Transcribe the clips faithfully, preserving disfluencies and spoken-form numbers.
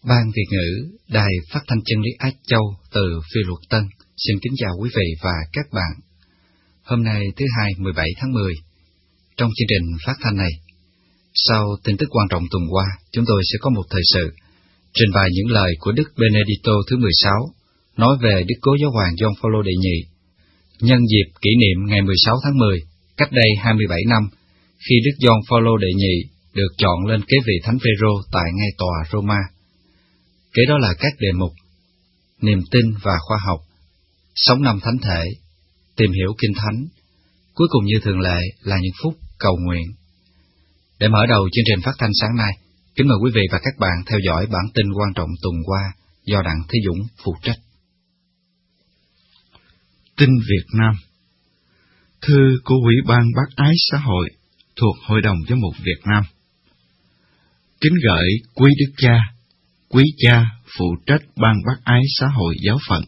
Ban Việt ngữ, Đài Phát thanh Chân lý Á Châu từ Phi Luật Tân xin kính chào quý vị và các bạn. Hôm nay thứ hai mười bảy tháng mười, trong chương trình phát thanh này, sau tin tức quan trọng tuần qua, chúng tôi sẽ có một thời sự trình bày những lời của Đức Benedicto thứ mười sáu nói về Đức Cố Giáo hoàng Gioan Phaolô đệ nhị, nhân dịp kỷ niệm ngày mười sáu tháng mười, cách đây hai mươi bảy năm, khi Đức Gioan Phaolô đệ nhị được chọn lên kế vị Thánh Phêrô tại ngay tòa Roma. Kế đó là các đề mục niềm tin và khoa học, sống năm thánh thể, tìm hiểu kinh thánh, cuối cùng như thường lệ là những phút cầu nguyện. Để mở đầu chương trình phát thanh sáng nay, kính mời quý vị và các bạn theo dõi bản tin quan trọng tuần qua do Đặng Thế Dũng phụ trách. Tin Việt Nam. Thư của Ủy ban Bác ái xã hội thuộc Hội đồng Giám mục Việt Nam. Kính gửi quý đức cha, quý cha phụ trách ban bác ái xã hội giáo phận.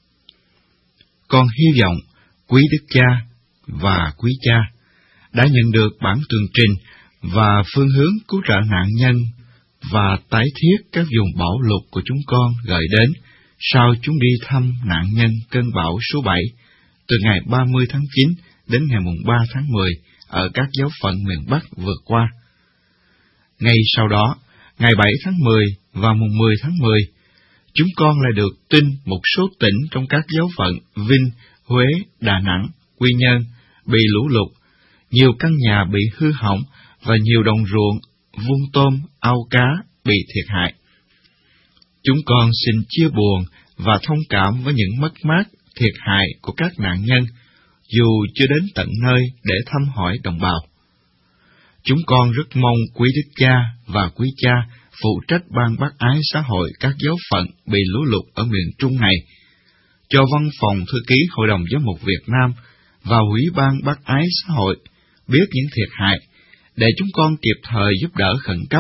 Con hy vọng quý đức cha và quý cha đã nhận được bản tường trình và phương hướng cứu trợ nạn nhân và tái thiết các vùng bão lụt của chúng con gửi đến sau chúng đi thăm nạn nhân cơn bão số bảy từ ngày ba mươi tháng chín đến ngày mùng ba tháng mười ở các giáo phận miền Bắc vừa qua. Ngay sau đó, ngày bảy tháng mười và mùng mười tháng mười, chúng con lại được tin một số tỉnh trong các giáo phận Vinh, Huế, Đà Nẵng, Quy Nhơn bị lũ lụt, nhiều căn nhà bị hư hỏng và nhiều đồng ruộng, vuông tôm, ao cá bị thiệt hại. Chúng con xin chia buồn và thông cảm với những mất mát, thiệt hại của các nạn nhân, dù chưa đến tận nơi để thăm hỏi đồng bào. Chúng con rất mong quý đức cha và quý cha phụ trách ban bác ái xã hội các giáo phận bị lũ lụt ở miền Trung này, cho văn phòng thư ký Hội đồng Giám mục Việt Nam và Ủy ban bác ái xã hội biết những thiệt hại, để chúng con kịp thời giúp đỡ khẩn cấp.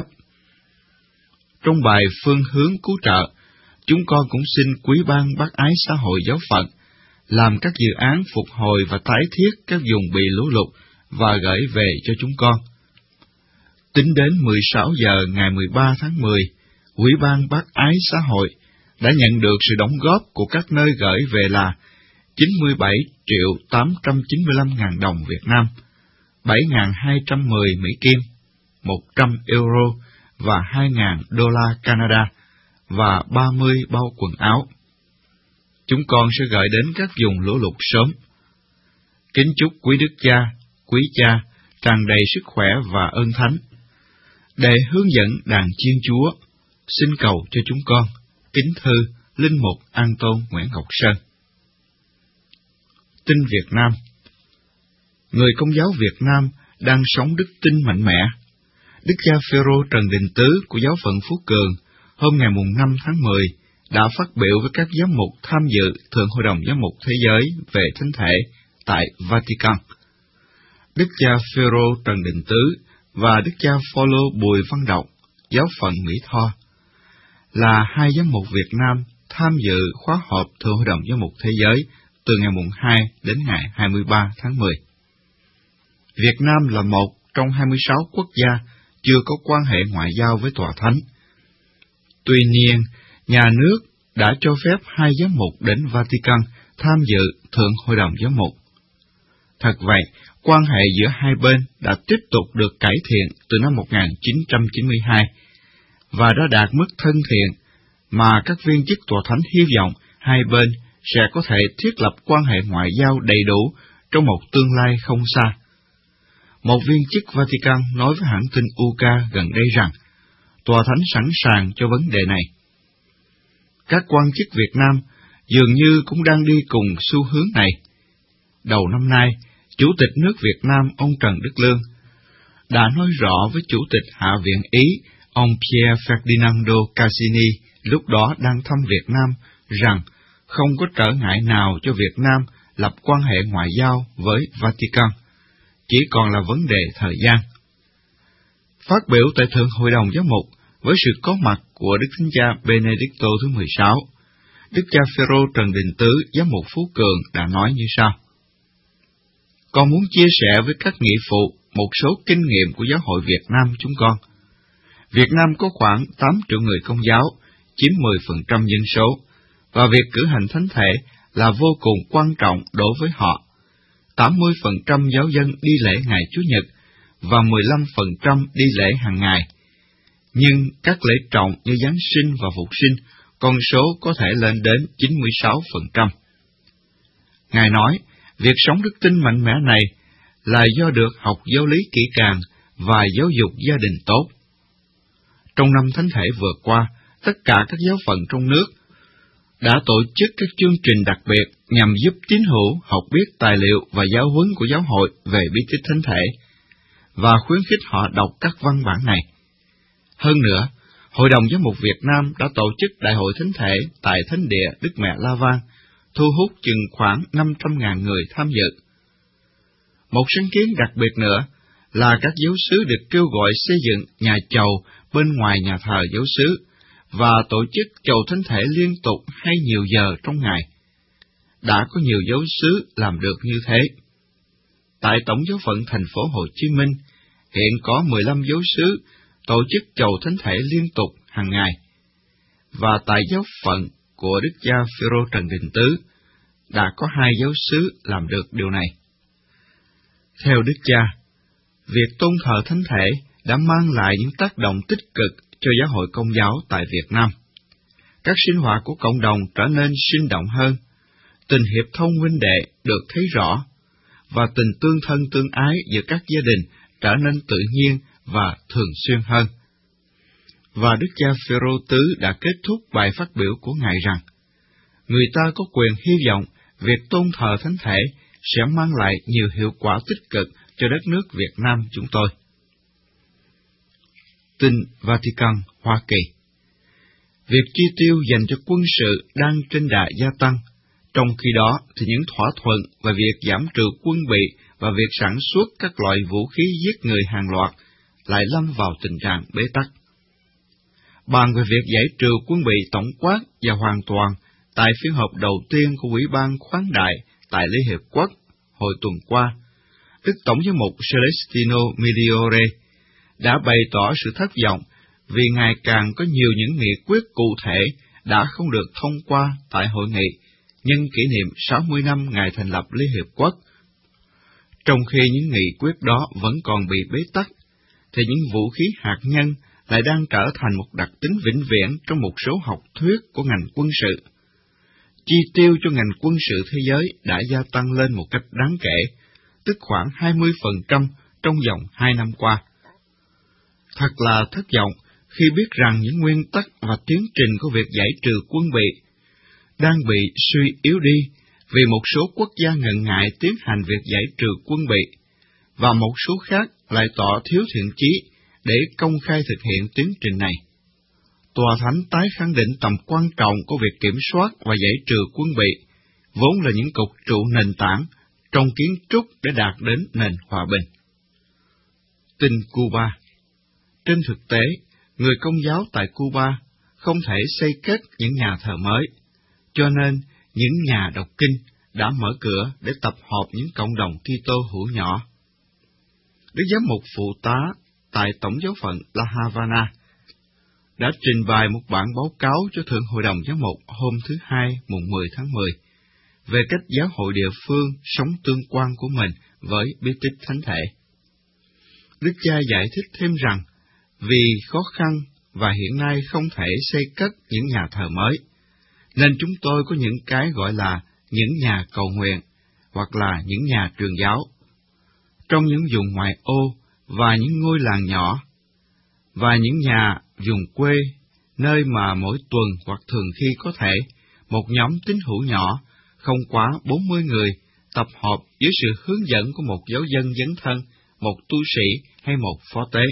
Trong bài phương hướng cứu trợ, chúng con cũng xin quý ban bác ái xã hội giáo phận làm các dự án phục hồi và tái thiết các vùng bị lũ lụt và gửi về cho chúng con. Tính đến mười sáu giờ ngày mười ba tháng mười, Ủy ban bác ái xã hội đã nhận được sự đóng góp của các nơi gửi về là chín mươi bảy triệu tám trăm chín mươi lăm ngàn đồng Việt Nam, bảy nghìn hai trăm mười Mỹ Kim, một trăm euro và hai nghìn đô la Canada và ba mươi bao quần áo. Chúng con sẽ gửi đến các vùng lũ lụt sớm. Kính chúc quý đức cha, quý cha tràn đầy sức khỏe và ơn thánh. Để hướng dẫn đàn chiên Chúa, xin cầu cho chúng con. Kính thư Linh mục An Tôn Nguyễn Ngọc Sơn. Tin Việt Nam. Người Công giáo Việt Nam đang sống đức tin mạnh mẽ. Đức cha Phêrô Trần Đình Tứ của giáo phận Phú Cường hôm ngày mùng năm tháng mười đã phát biểu với các giám mục tham dự Thượng Hội đồng Giám mục Thế giới về Thánh thể tại Vatican. Đức cha Phêrô Trần Đình Tứ và Đức cha Phaolô Bùi Văn Đọc, giáo phận Mỹ Tho, là hai giám mục Việt Nam tham dự khóa họp Thượng Hội đồng Giám mục Thế giới từ ngày mùng hai đến ngày hai mươi ba tháng mười. Việt Nam là một trong hai mươi sáu quốc gia chưa có quan hệ ngoại giao với Tòa Thánh. Tuy nhiên, nhà nước đã cho phép hai giám mục đến Vatican tham dự Thượng Hội đồng Giám mục. Thật vậy, quan hệ giữa hai bên đã tiếp tục được cải thiện từ năm một nghìn chín trăm chín mươi hai và đã đạt mức thân thiện mà các viên chức Tòa Thánh hy vọng hai bên sẽ có thể thiết lập quan hệ ngoại giao đầy đủ trong một tương lai không xa. Một viên chức Vatican nói với hãng tin u ca gần đây rằng Tòa Thánh sẵn sàng cho vấn đề này. Các quan chức Việt Nam dường như cũng đang đi cùng xu hướng này. Đầu năm nay, Chủ tịch nước Việt Nam ông Trần Đức Lương đã nói rõ với Chủ tịch Hạ viện Ý ông Pier Ferdinando Casini lúc đó đang thăm Việt Nam rằng không có trở ngại nào cho Việt Nam lập quan hệ ngoại giao với Vatican, chỉ còn là vấn đề thời gian. Phát biểu tại Thượng Hội đồng Giám mục với sự có mặt của Đức Thánh cha Benedicto thứ mười sáu, Đức cha Phêrô Trần Đình Tứ, giám mục Phú Cường đã nói như sau: Con muốn chia sẻ với các nghị phụ một số kinh nghiệm của Giáo hội Việt Nam chúng con. Việt Nam có khoảng tám triệu người Công giáo, chiếm mười phần trăm dân số, và việc cử hành thánh thể là vô cùng quan trọng đối với họ. tám mươi phần trăm giáo dân đi lễ ngày Chủ nhật, và mười lăm phần trăm đi lễ hàng ngày. Nhưng các lễ trọng như Giáng sinh và Phục sinh, con số có thể lên đến chín mươi sáu phần trăm. Ngài nói, việc sống đức tin mạnh mẽ này là do được học giáo lý kỹ càng và giáo dục gia đình tốt. Trong năm thánh thể vừa qua, tất cả các giáo phận trong nước đã tổ chức các chương trình đặc biệt nhằm giúp tín hữu học biết tài liệu và giáo huấn của giáo hội về bí tích thánh thể, và khuyến khích họ đọc các văn bản này. Hơn nữa, Hội đồng Giám mục Việt Nam đã tổ chức Đại hội Thánh thể tại Thánh địa Đức Mẹ La Vang, thu hút chừng khoảng năm trăm nghìn người tham dự. Một sáng kiến đặc biệt nữa là các giáo xứ được kêu gọi xây dựng nhà chầu bên ngoài nhà thờ giáo xứ và tổ chức chầu thánh thể liên tục hay nhiều giờ trong ngày. Đã có nhiều giáo xứ làm được như thế. Tại Tổng giáo phận thành phố Hồ Chí Minh, hiện có mười lăm giáo xứ tổ chức chầu thánh thể liên tục hàng ngày, và tại giáo phận của Đức cha Phêrô Trần Đình Tứ đã có hai giáo xứ làm được điều này. Theo Đức cha, việc tôn thờ thánh thể đã mang lại những tác động tích cực cho giáo hội Công giáo tại Việt Nam. Các sinh hoạt của cộng đồng trở nên sinh động hơn, tình hiệp thông huynh đệ được thấy rõ, và tình tương thân tương ái giữa các gia đình trở nên tự nhiên và thường xuyên hơn. Và Đức cha Phêrô Tứ đã kết thúc bài phát biểu của Ngài rằng, người ta có quyền hy vọng việc tôn thờ thánh thể sẽ mang lại nhiều hiệu quả tích cực cho đất nước Việt Nam chúng tôi. Tin Vatican, Hoa Kỳ. Việc chi tiêu dành cho quân sự đang trên đà gia tăng, trong khi đó thì những thỏa thuận về việc giảm trừ quân bị và việc sản xuất các loại vũ khí giết người hàng loạt lại lâm vào tình trạng bế tắc. Bàn về việc giải trừ quân bị tổng quát và hoàn toàn tại phiên họp đầu tiên của Ủy ban khoáng đại tại Liên Hiệp Quốc hồi tuần qua, Đức Tổng giám mục Celestino Migliore đã bày tỏ sự thất vọng vì ngày càng có nhiều những nghị quyết cụ thể đã không được thông qua tại hội nghị nhân kỷ niệm sáu mươi năm ngày thành lập Liên Hiệp Quốc. Trong khi những nghị quyết đó vẫn còn bị bế tắc, thì những vũ khí hạt nhân lại đang trở thành một đặc tính vĩnh viễn trong một số học thuyết của ngành quân sự. Chi tiêu cho ngành quân sự thế giới đã gia tăng lên một cách đáng kể, tức khoảng hai mươi phần trăm trong vòng hai năm qua. Thật là thất vọng khi biết rằng những nguyên tắc và tiến trình của việc giải trừ quân bị đang bị suy yếu đi vì một số quốc gia ngần ngại tiến hành việc giải trừ quân bị, và một số khác lại tỏ thiếu thiện chí để công khai thực hiện tiến trình này. Tòa Thánh tái khẳng định tầm quan trọng của việc kiểm soát và giải trừ quân bị, vốn là những cột trụ nền tảng trong kiến trúc để đạt đến nền hòa bình. Tin Cuba. Trên thực tế, người Công giáo tại Cuba không thể xây cất những nhà thờ mới, cho nên những nhà đọc kinh đã mở cửa để tập hợp những cộng đồng Kitô hữu nhỏ. Đức giám mục phụ tá tại Tổng giáo phận La Habana đã trình bày một bản báo cáo cho Thượng Hội đồng Giám mục hôm thứ Hai mùng mười tháng mười về cách giáo hội địa phương sống tương quan của mình với bí tích thánh thể. Đức cha giải thích thêm rằng, vì khó khăn và hiện nay không thể xây cất những nhà thờ mới, nên chúng tôi có những cái gọi là những nhà cầu nguyện, hoặc là những nhà truyền giáo, trong những vùng ngoại ô và những ngôi làng nhỏ, và những nhà vùng quê, nơi mà mỗi tuần hoặc thường khi có thể, một nhóm tín hữu nhỏ, không quá bốn mươi người, tập hợp dưới sự hướng dẫn của một giáo dân dấn thân, một tu sĩ hay một phó tế.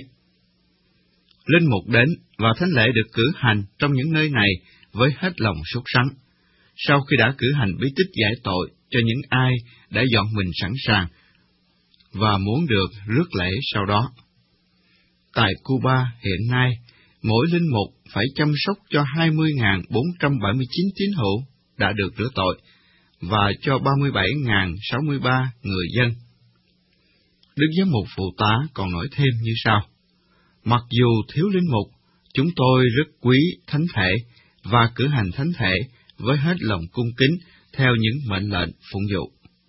Linh mục đến và thánh lễ được cử hành trong những nơi này với hết lòng sốt sắng, sau khi đã cử hành bí tích giải tội cho những ai đã dọn mình sẵn sàng và muốn được rước lễ sau đó. Tại Cuba hiện nay, mỗi linh mục phải chăm sóc cho hai mươi nghìn bốn trăm bảy mươi chín tín hữu đã được rửa tội và cho ba mươi bảy nghìn sáu mươi ba người dân. Đức giám mục phụ tá còn nói thêm như sau: Mặc dù thiếu linh mục, chúng tôi rất quý thánh thể và cử hành thánh thể với hết lòng cung kính theo những mệnh lệnh phụng dụ.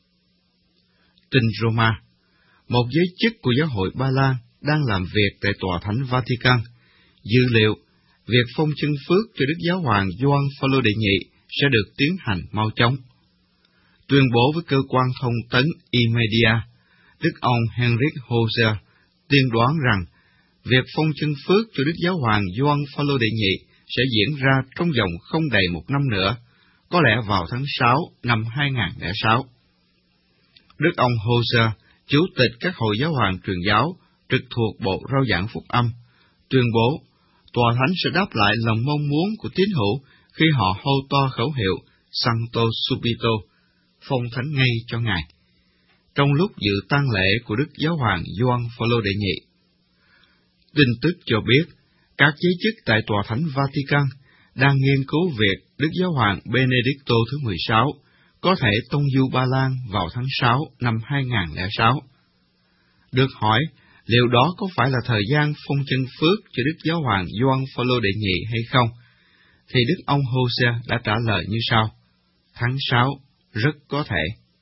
Tin Roma, một giới chức của giáo hội Ba Lan đang làm việc tại tòa thánh Vatican, dự liệu việc phong chân phước cho Đức Giáo hoàng Gioan Phaolô đệ nhị sẽ được tiến hành mau chóng. Tuyên bố với cơ quan thông tấn Imedia, Đức ông Henrik Hoser tiên đoán rằng việc phong chân phước cho Đức Giáo hoàng Gioan Phaolô đệ nhị sẽ diễn ra trong vòng không đầy một năm nữa, có lẽ vào tháng sáu năm hai nghìn lẻ sáu. Đức ông Hoser, chủ tịch các hội giáo hoàng truyền giáo trực thuộc Bộ Rao giảng Phúc âm, tuyên bố tòa thánh sẽ đáp lại lòng mong muốn của tín hữu khi họ hô to khẩu hiệu Sancto Subito, phong thánh ngay cho Ngài, trong lúc dự tang lễ của Đức Giáo hoàng Gioan Phaolô đệ nhị. Tin tức cho biết, các giới chức tại tòa thánh Vatican đang nghiên cứu việc Đức Giáo hoàng Benedicto thứ mười sáu có thể tông du Ba Lan vào tháng sáu năm hai nghìn lẻ sáu. Được hỏi liệu đó có phải là thời gian phong chân phước cho Đức Giáo hoàng Gioan Phaolô đệ nhị hay không, thì Đức ông Hosea đã trả lời như sau: tháng sáu, rất có thể.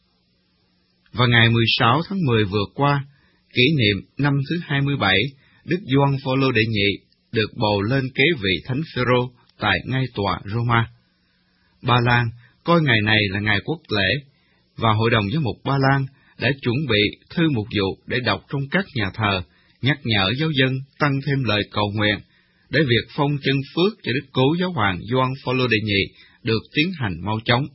Vào ngày mười sáu tháng mười vừa qua, kỷ niệm năm thứ hai mươi bảy, Đức Gioan Phaolô đệ nhị được bầu lên kế vị Thánh Phêrô tại ngai tòa Roma. Ba Lan coi ngày này là ngày quốc lễ, và Hội đồng Giám mục Ba Lan đã chuẩn bị thư mục dụ để đọc trong các nhà thờ, nhắc nhở giáo dân tăng thêm lời cầu nguyện để việc phong chân phước cho Đức Cố Giáo hoàng Gioan Phaolô đệ nhị được tiến hành mau chóng.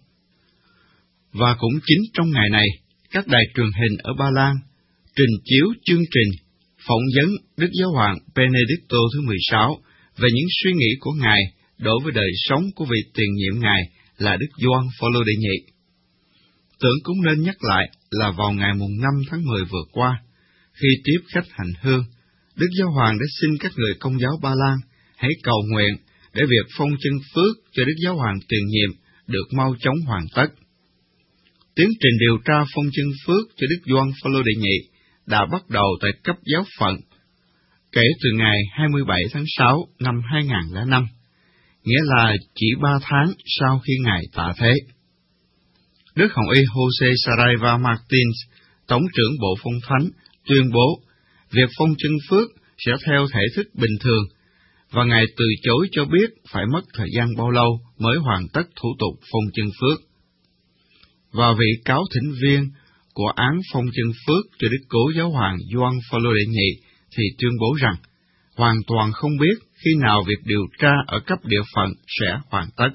Và cũng chính trong ngày này, các đài truyền hình ở Ba Lan trình chiếu chương trình phỏng vấn Đức Giáo hoàng Benedicto thứ mười sáu về những suy nghĩ của Ngài đối với đời sống của vị tiền nhiệm Ngài là Đức Gioan Phaolô đệ nhị. Tưởng cũng nên nhắc lại là vào ngày mùng năm tháng mười vừa qua, khi tiếp khách hành hương, Đức Giáo hoàng đã xin các người Công giáo Ba Lan hãy cầu nguyện để việc phong chân phước cho Đức Giáo hoàng tiền nhiệm được mau chóng hoàn tất. Tiến trình điều tra phong chân phước cho Đức Gioan Phaolô đệ nhị đã bắt đầu tại cấp giáo phận, kể từ ngày hai mươi bảy tháng sáu năm hai nghìn lẻ năm, nghĩa là chỉ ba tháng sau khi Ngài tạ thế. Đức Hồng y Jose Saraiva Martins, Tổng trưởng Bộ Phong Thánh, tuyên bố việc phong chân phước sẽ theo thể thức bình thường, và Ngài từ chối cho biết phải mất thời gian bao lâu mới hoàn tất thủ tục phong chân phước. Và vị cáo thỉnh viên của án phong chân phước cho Đức Cố Giáo hoàng Gioan Phaolô đệ nhị thì tuyên bố rằng hoàn toàn không biết khi nào việc điều tra ở cấp địa phận sẽ hoàn tất.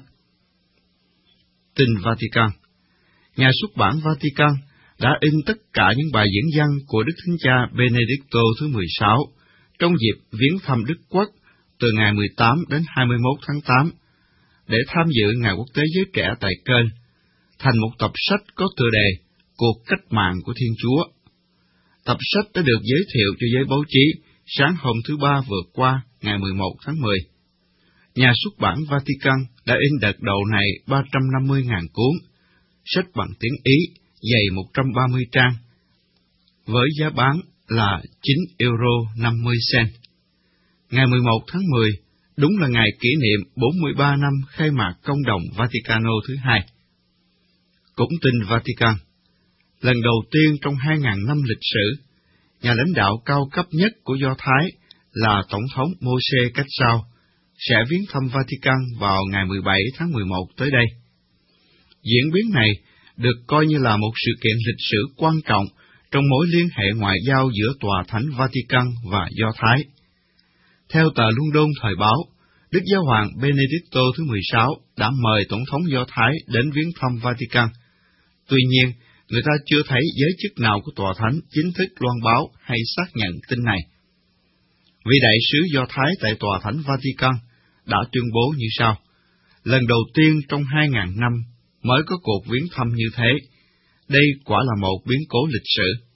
Tin Vatican. Nhà xuất bản Vatican đã in tất cả những bài diễn văn của Đức Thánh Cha Benedicto thứ mười sáu trong dịp viếng thăm Đức Quốc từ ngày mười tám đến hai mươi mốt tháng tám để tham dự Ngày Quốc tế Giới Trẻ tại Köln, thành một tập sách có tựa đề Cuộc cách mạng của Thiên Chúa. Tập sách đã được giới thiệu cho giới báo chí sáng hôm thứ Ba vừa qua, ngày mười một tháng mười. Nhà xuất bản Vatican đã in đợt đầu này ba trăm năm mươi nghìn cuốn, sách bằng tiếng Ý, dày một trăm ba mươi trang, với giá bán là chín euro năm mươi cent. Ngày mười một tháng mười, đúng là ngày kỷ niệm bốn mươi ba năm khai mạc Công đồng Vaticano thứ hai. Cũng tin Vatican, lần đầu tiên trong hai nghìn năm lịch sử, nhà lãnh đạo cao cấp nhất của Do Thái là Tổng thống Moshe Katsav sẽ viếng thăm Vatican vào ngày mười bảy tháng mười một tới đây. Diễn biến này được coi như là một sự kiện lịch sử quan trọng trong mối liên hệ ngoại giao giữa Tòa Thánh Vatican và Do Thái. Theo tờ London Thời báo, Đức Giáo hoàng Benedicto thứ mười sáu đã mời Tổng thống Do Thái đến viếng thăm Vatican. Tuy nhiên, người ta chưa thấy giới chức nào của Tòa Thánh chính thức loan báo hay xác nhận tin này. Vị đại sứ Do Thái tại Tòa Thánh Vatican đã tuyên bố như sau: lần đầu tiên trong hai nghìn năm mới có cuộc viếng thăm như thế. Đây quả là một biến cố lịch sử.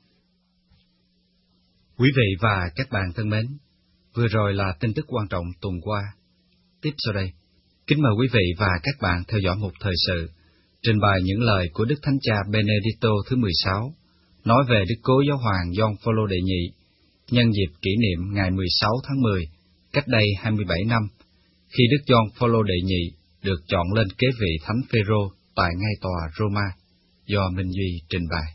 Quý vị và các bạn thân mến, vừa rồi là tin tức quan trọng tuần qua. Tiếp sau đây, kính mời quý vị và các bạn theo dõi một thời sự, trình bày những lời của Đức Thánh Cha Benedicto thứ mười sáu, nói về Đức Cố Giáo hoàng Gioan Phaolô đệ nhị, nhân dịp kỷ niệm ngày mười sáu tháng mười, cách đây hai mươi bảy năm, khi Đức Gioan Phaolô đệ nhị được chọn lên kế vị Thánh Phêrô tại ngai tòa Roma, do Minh Duy trình bày.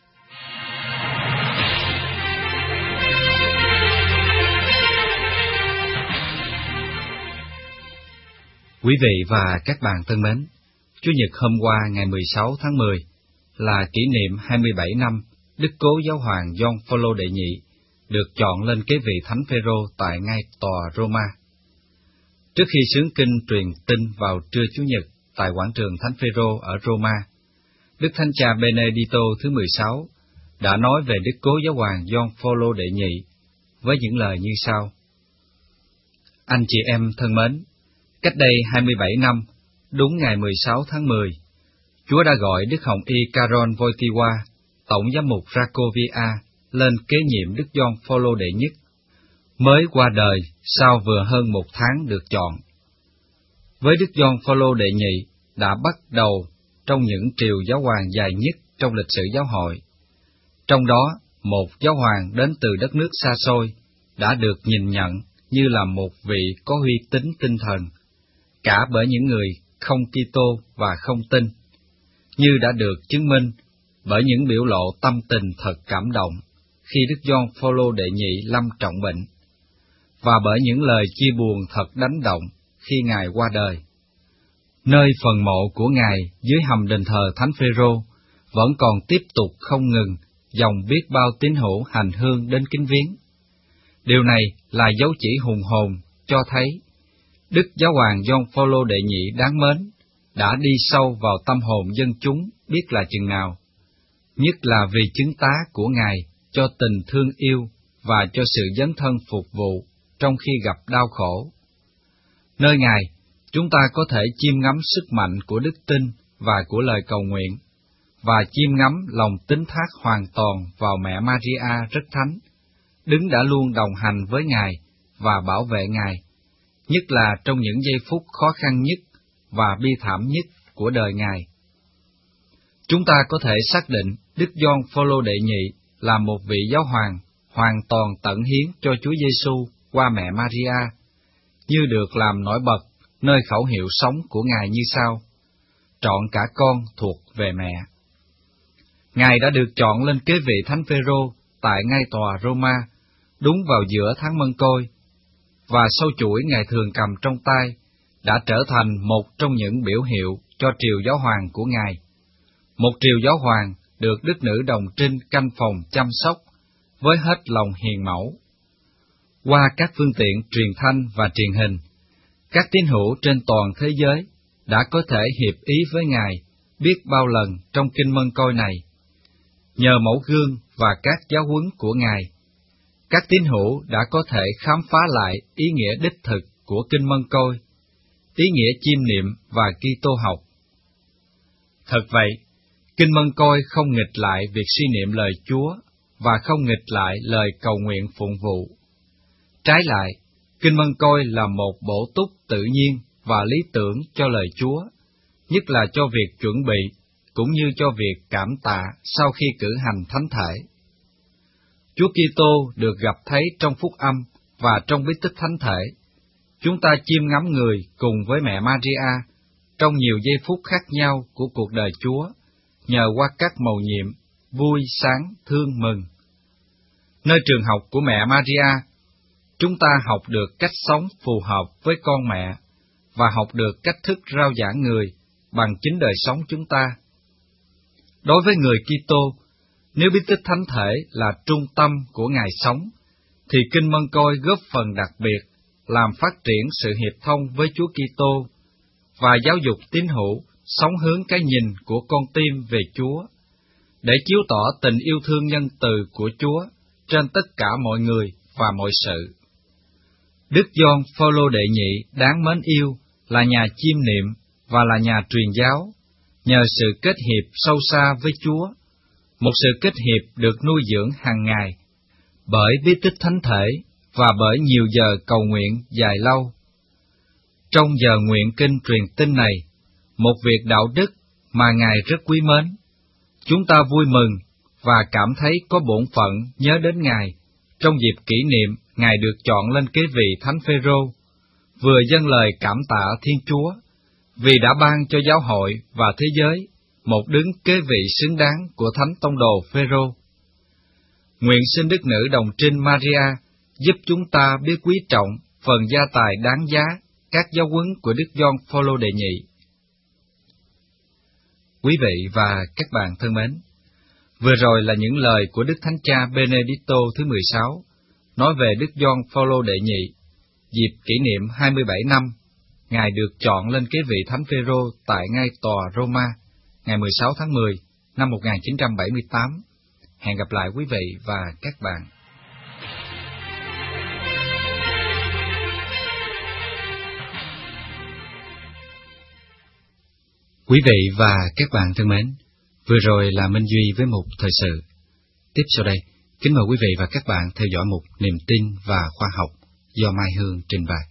Quý vị và các bạn thân mến, Chủ nhật hôm qua ngày mười sáu tháng mười là kỷ niệm hai mươi bảy năm Đức Cố Giáo hoàng Gioan Phaolô đệ nhị được chọn lên kế vị Thánh Phêrô tại ngai tòa Roma. Trước khi xướng kinh truyền tin vào trưa Chủ nhật tại quảng trường Thánh Phêrô ở Roma, Đức Thánh Cha Benedicto thứ mười sáu đã nói về Đức Cố Giáo hoàng Gioan Phaolô đệ nhị với những lời như sau: Anh chị em thân mến, cách đây hai mươi bảy năm, đúng ngày mười sáu tháng mười, Chúa đã gọi Đức Hồng Y Karol Wojtyła, Tổng giám mục Cracovia, lên kế nhiệm Đức Gioan Phaolô đệ nhất, mới qua đời sau vừa hơn một tháng được chọn. Với Đức Gioan Phaolô đệ nhị đã bắt đầu trong những triều giáo hoàng dài nhất trong lịch sử giáo hội. Trong đó, một giáo hoàng đến từ đất nước xa xôi đã được nhìn nhận như là một vị có uy tín tinh thần, cả bởi những người không Kitô và không tin, như đã được chứng minh bởi những biểu lộ tâm tình thật cảm động khi Đức Gioan Phaolô đệ nhị lâm trọng bệnh, và bởi những lời chia buồn thật đánh động khi Ngài qua đời. Nơi phần mộ của Ngài dưới hầm đền thờ Thánh Phêrô vẫn còn tiếp tục không ngừng dòng biết bao tín hữu hành hương đến kính viếng. Điều này là dấu chỉ hùng hồn cho thấy Đức Giáo hoàng Gioan Phaolô đệ nhị đáng mến đã đi sâu vào tâm hồn dân chúng biết là chừng nào, nhất là vì chứng tá của Ngài cho tình thương yêu và cho sự dấn thân phục vụ trong khi gặp đau khổ. Nơi Ngài, chúng ta có thể chiêm ngắm sức mạnh của đức tin và của lời cầu nguyện, và chiêm ngắm lòng tín thác hoàn toàn vào mẹ Maria rất thánh, đứng đã luôn đồng hành với Ngài và bảo vệ Ngài, nhất là trong những giây phút khó khăn nhất và bi thảm nhất của đời Ngài. Chúng ta có thể xác định Đức Gioan Phaolô đệ nhị là một vị giáo hoàng hoàn toàn tận hiến cho Chúa Giêsu qua mẹ Maria, như được làm nổi bật nơi khẩu hiệu sống của Ngài như sau: trọn cả con thuộc về mẹ. Ngài đã được chọn lên kế vị Thánh Phêrô tại ngai tòa Roma đúng vào giữa tháng Mân Côi, và sâu chuỗi Ngài thường cầm trong tay đã trở thành một trong những biểu hiệu cho triều giáo hoàng của Ngài, một triều giáo hoàng được đức nữ đồng trinh canh phòng chăm sóc với hết lòng hiền mẫu. Qua các phương tiện truyền thanh và truyền hình, các tín hữu trên toàn thế giới đã có thể hiệp ý với Ngài biết bao lần trong kinh Mân Côi này. Nhờ mẫu gương và các giáo huấn của Ngài, các tín hữu đã có thể khám phá lại ý nghĩa đích thực của kinh Mân Côi, ý nghĩa chiêm niệm và Kitô học. Thật vậy, kinh Mân Côi không nghịch lại việc suy niệm lời Chúa và không nghịch lại lời cầu nguyện phụng vụ. Trái lại, kinh Mân Côi là một bổ túc tự nhiên và lý tưởng cho lời Chúa, nhất là cho việc chuẩn bị, cũng như cho việc cảm tạ sau khi cử hành thánh thể. Chúa Kitô được gặp thấy trong phúc âm và trong bí tích thánh thể. Chúng ta chiêm ngắm Người cùng với mẹ Maria trong nhiều giây phút khác nhau của cuộc đời Chúa, nhờ qua các mầu nhiệm vui, sáng, thương, mừng. Nơi trường học của mẹ Maria, chúng ta học được cách sống phù hợp với con mẹ và học được cách thức rao giảng người bằng chính đời sống chúng ta. Đối với người Kitô, nếu bí tích thánh thể là trung tâm của Ngài sống, thì kinh Mân Côi góp phần đặc biệt làm phát triển sự hiệp thông với Chúa Kitô và giáo dục tín hữu sống hướng cái nhìn của con tim về Chúa, để chiếu tỏ tình yêu thương nhân từ của Chúa trên tất cả mọi người và mọi sự. Đức Gioan Phaolô đệ nhị đáng mến yêu là nhà chiêm niệm và là nhà truyền giáo, nhờ sự kết hiệp sâu xa với Chúa, một sự kết hiệp được nuôi dưỡng hàng ngày bởi bí tích thánh thể và bởi nhiều giờ cầu nguyện dài lâu. Trong giờ nguyện kinh truyền tin này, một việc đạo đức mà Ngài rất quý mến, chúng ta vui mừng và cảm thấy có bổn phận nhớ đến Ngài trong dịp kỷ niệm Ngài được chọn lên kế vị Thánh Phêrô, vừa dâng lời cảm tạ Thiên Chúa vì đã ban cho giáo hội và thế giới một đứng kế vị xứng đáng của Thánh Tông đồ Phêrô. Nguyện xin Đức Nữ Đồng Trinh Maria giúp chúng ta biết quý trọng phần gia tài đáng giá các giáo huấn của Đức Gioan Phaolô đệ nhị. Quý vị và các bạn thân mến, vừa rồi là những lời của Đức Thánh Cha Benedicto thứ mười sáu nói về Đức Gioan Phaolô đệ nhị, dịp kỷ niệm hai mươi bảy năm Ngài được chọn lên kế vị Thánh Phêrô tại ngai tòa Roma ngày mười sáu tháng mười năm một nghìn chín trăm bảy mươi tám. Hẹn gặp lại quý vị và các bạn. Quý vị và các bạn thân mến, vừa rồi là Minh Duy với mục thời sự. Tiếp sau đây, kính mời quý vị và các bạn theo dõi mục Niềm tin và khoa học do Mai Hương trình bày.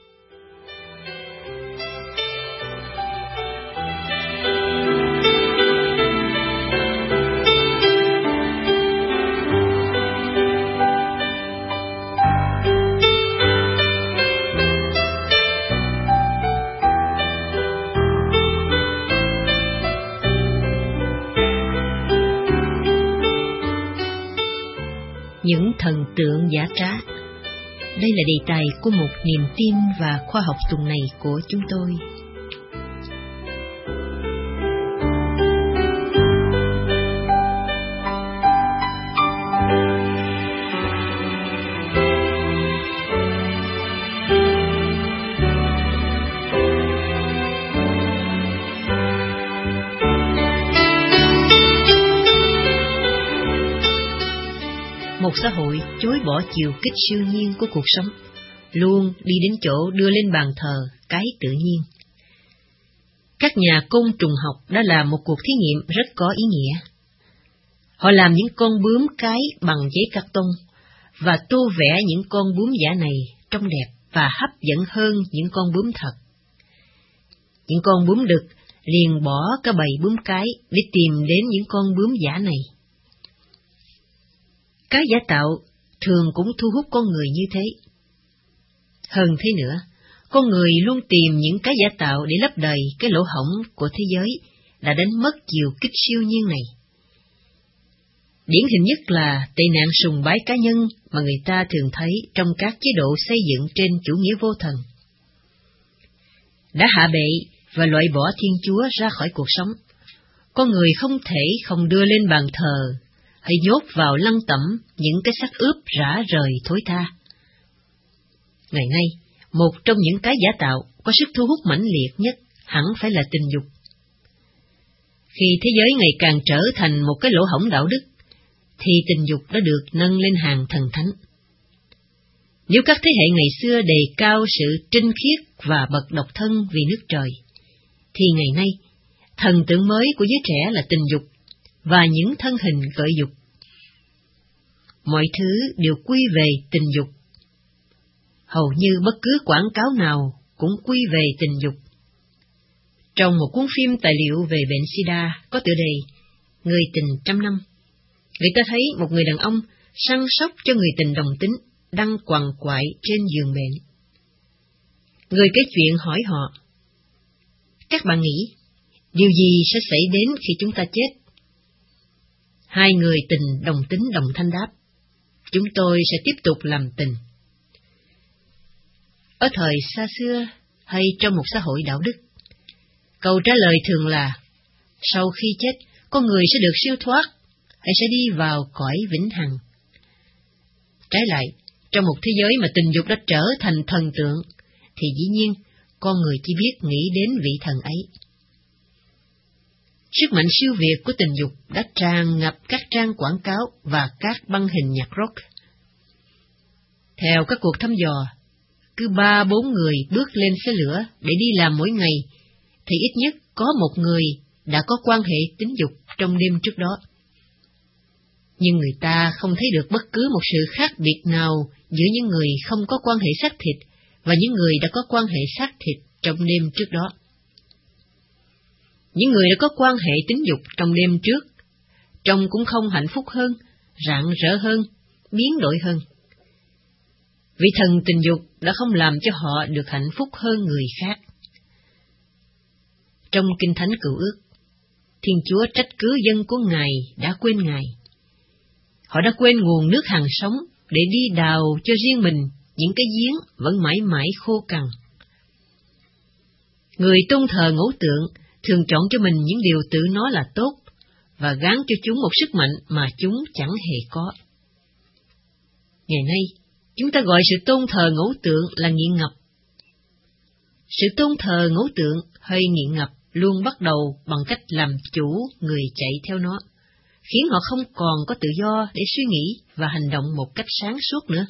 Những thần tượng giả trá. Đây là đề tài của một niềm tin và khoa học tuần này của chúng tôi. Một xã hội chối bỏ chiều kích siêu nhiên của cuộc sống, luôn đi đến chỗ đưa lên bàn thờ cái tự nhiên. Các nhà côn trùng học đã làm một cuộc thí nghiệm rất có ý nghĩa. Họ làm những con bướm cái bằng giấy carton và tô vẽ những con bướm giả này trông đẹp và hấp dẫn hơn những con bướm thật. Những con bướm đực liền bỏ cả bầy bướm cái để tìm đến những con bướm giả này. Cái giả tạo thường cũng thu hút con người như thế. Hơn thế nữa, con người luôn tìm những cái giả tạo để lấp đầy cái lỗ hổng của thế giới đã đánh mất chiều kích siêu nhiên này. Điển hình nhất là tệ nạn sùng bái cá nhân mà người ta thường thấy trong các chế độ xây dựng trên chủ nghĩa vô thần. Đã hạ bệ và loại bỏ Thiên Chúa ra khỏi cuộc sống, con người không thể không đưa lên bàn thờ hay nhốt vào lăng tẩm những cái xác ướp rã rời thối tha. Ngày nay, một trong những cái giả tạo có sức thu hút mãnh liệt nhất hẳn phải là tình dục. Khi thế giới ngày càng trở thành một cái lỗ hổng đạo đức, thì tình dục đã được nâng lên hàng thần thánh. Nếu các thế hệ ngày xưa đề cao sự trinh khiết và bậc độc thân vì nước trời, thì ngày nay, thần tượng mới của giới trẻ là tình dục và những thân hình gợi dục. Mọi thứ đều quy về tình dục. Hầu như bất cứ quảng cáo nào cũng quy về tình dục. Trong một cuốn phim tài liệu về bệnh sida có tựa đề Người tình trăm năm, người ta thấy một người đàn ông săn sóc cho người tình đồng tính đang quằn quại trên giường bệnh. Người kể chuyện hỏi họ: các bạn nghĩ điều gì sẽ xảy đến khi chúng ta chết? Hai người tình đồng tính đồng thanh đáp: chúng tôi sẽ tiếp tục làm tình. Ở thời xa xưa hay trong một xã hội đạo đức, câu trả lời thường là sau khi chết, con người sẽ được siêu thoát hay sẽ đi vào cõi vĩnh hằng. Trái lại, trong một thế giới mà tình dục đã trở thành thần tượng, thì dĩ nhiên con người chỉ biết nghĩ đến vị thần ấy. Sức mạnh siêu việt của tình dục đã tràn ngập các trang quảng cáo và các băng hình nhạc rock. Theo các cuộc thăm dò, cứ ba bốn người bước lên xe lửa để đi làm mỗi ngày, thì ít nhất có một người đã có quan hệ tính dục trong đêm trước đó. Nhưng người ta không thấy được bất cứ một sự khác biệt nào giữa những người không có quan hệ xác thịt và những người đã có quan hệ xác thịt trong đêm trước đó. Những người đã có quan hệ tính dục trong đêm trước, trông cũng không hạnh phúc hơn, rạng rỡ hơn, biến đổi hơn. Vị thần tình dục đã không làm cho họ được hạnh phúc hơn người khác. Trong Kinh Thánh Cựu Ước, Thiên Chúa trách cứ dân của Ngài đã quên Ngài. Họ đã quên nguồn nước hằng sống để đi đào cho riêng mình những cái giếng vẫn mãi mãi khô cằn. Người tôn thờ ngẫu tượng thường chọn cho mình những điều tự nó là tốt và gán cho chúng một sức mạnh mà chúng chẳng hề có. Ngày nay, chúng ta gọi sự tôn thờ ngẫu tượng là nghiện ngập. Sự tôn thờ ngẫu tượng hay nghiện ngập luôn bắt đầu bằng cách làm chủ người chạy theo nó, khiến họ không còn có tự do để suy nghĩ và hành động một cách sáng suốt nữa.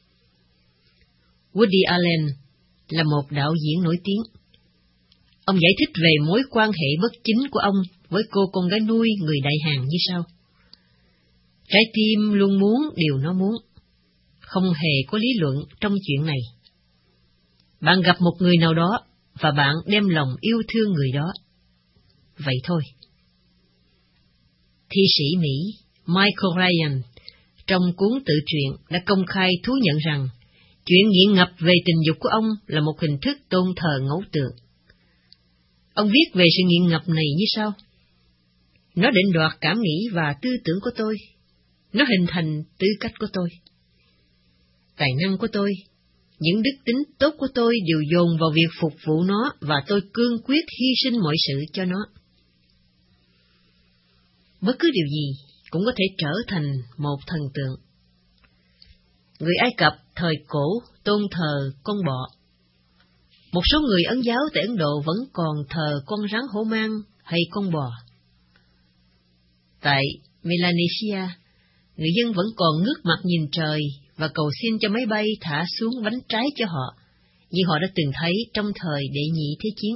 Woody Allen là một đạo diễn nổi tiếng. Ông giải thích về mối quan hệ bất chính của ông với cô con gái nuôi người đại hàng như sau. Trái tim luôn muốn điều nó muốn, không hề có lý luận trong chuyện này. Bạn gặp một người nào đó và bạn đem lòng yêu thương người đó. Vậy thôi. Thi sĩ Mỹ Michael Ryan trong cuốn tự truyện đã công khai thú nhận rằng chuyện nghiện ngập về tình dục của ông là một hình thức tôn thờ ngẫu tượng. Ông viết về sự nghiện ngập này như sau. Nó định đoạt cảm nghĩ và tư tưởng của tôi. Nó hình thành tư cách của tôi. Tài năng của tôi, những đức tính tốt của tôi đều dồn vào việc phục vụ nó và tôi cương quyết hy sinh mọi sự cho nó. Bất cứ điều gì cũng có thể trở thành một thần tượng. Người Ai Cập thời cổ tôn thờ con bọ. Một số người Ấn giáo tại Ấn Độ vẫn còn thờ con rắn hổ mang hay con bò. Tại Melanesia, người dân vẫn còn ngước mặt nhìn trời và cầu xin cho máy bay thả xuống bánh trái cho họ, như họ đã từng thấy trong thời Đệ Nhị Thế Chiến.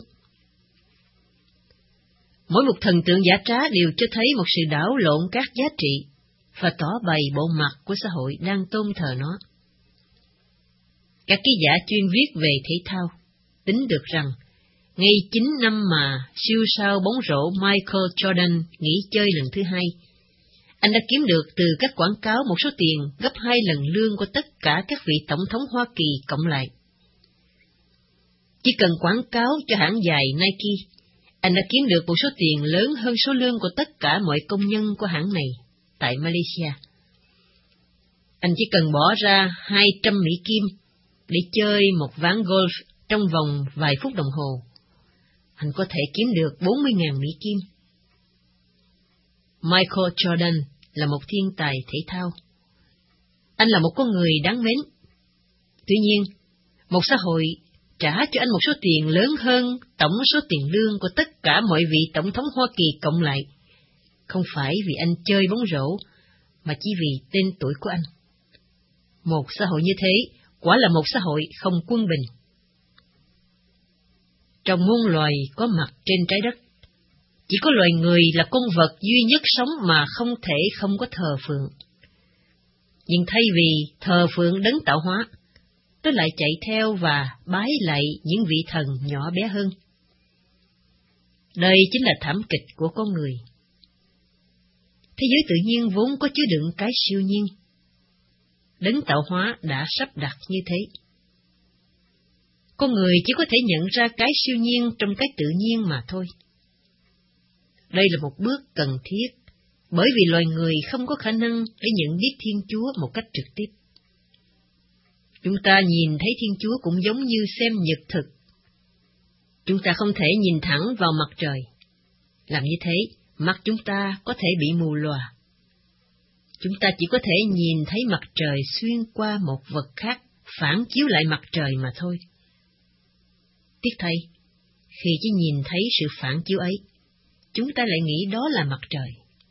Mỗi một thần tượng giả trá đều cho thấy một sự đảo lộn các giá trị và tỏ bày bộ mặt của xã hội đang tôn thờ nó. Các ký giả chuyên viết về thể thao tính được rằng, ngay chín năm mà siêu sao bóng rổ Michael Jordan nghỉ chơi lần thứ hai, anh đã kiếm được từ các quảng cáo một số tiền gấp hai lần lương của tất cả các vị tổng thống Hoa Kỳ cộng lại. Chỉ cần quảng cáo cho hãng giày Nike, anh đã kiếm được một số tiền lớn hơn số lương của tất cả mọi công nhân của hãng này tại Malaysia. Anh chỉ cần bỏ ra hai trăm Mỹ Kim để chơi một ván golf trong vòng vài phút đồng hồ. Anh có thể kiếm được bốn mươi nghìn Mỹ Kim. Michael Jordan là một thiên tài thể thao. Anh là một con người đáng mến. Tuy nhiên, một xã hội trả cho anh một số tiền lớn hơn tổng số tiền lương của tất cả mọi vị tổng thống Hoa Kỳ cộng lại, không phải vì anh chơi bóng rổ, mà chỉ vì tên tuổi của anh. Một xã hội như thế quả là một xã hội không quân bình. Trong muôn loài có mặt trên trái đất, chỉ có loài người là con vật duy nhất sống mà không thể không có thờ phượng. Nhưng thay vì thờ phượng đấng tạo hóa, tôi lại chạy theo và bái lạy những vị thần nhỏ bé hơn. Đây chính là thảm kịch của con người. Thế giới tự nhiên vốn có chứa đựng cái siêu nhiên. Đấng tạo hóa đã sắp đặt như thế. Con người chỉ có thể nhận ra cái siêu nhiên trong cái tự nhiên mà thôi. Đây là một bước cần thiết, bởi vì loài người không có khả năng để nhận biết Thiên Chúa một cách trực tiếp. Chúng ta nhìn thấy Thiên Chúa cũng giống như xem nhật thực. Chúng ta không thể nhìn thẳng vào mặt trời. Làm như thế, mắt chúng ta có thể bị mù lòa. Chúng ta chỉ có thể nhìn thấy mặt trời xuyên qua một vật khác, phản chiếu lại mặt trời mà thôi. Tiếc thay, khi chỉ nhìn thấy sự phản chiếu ấy, chúng ta lại nghĩ đó là mặt trời.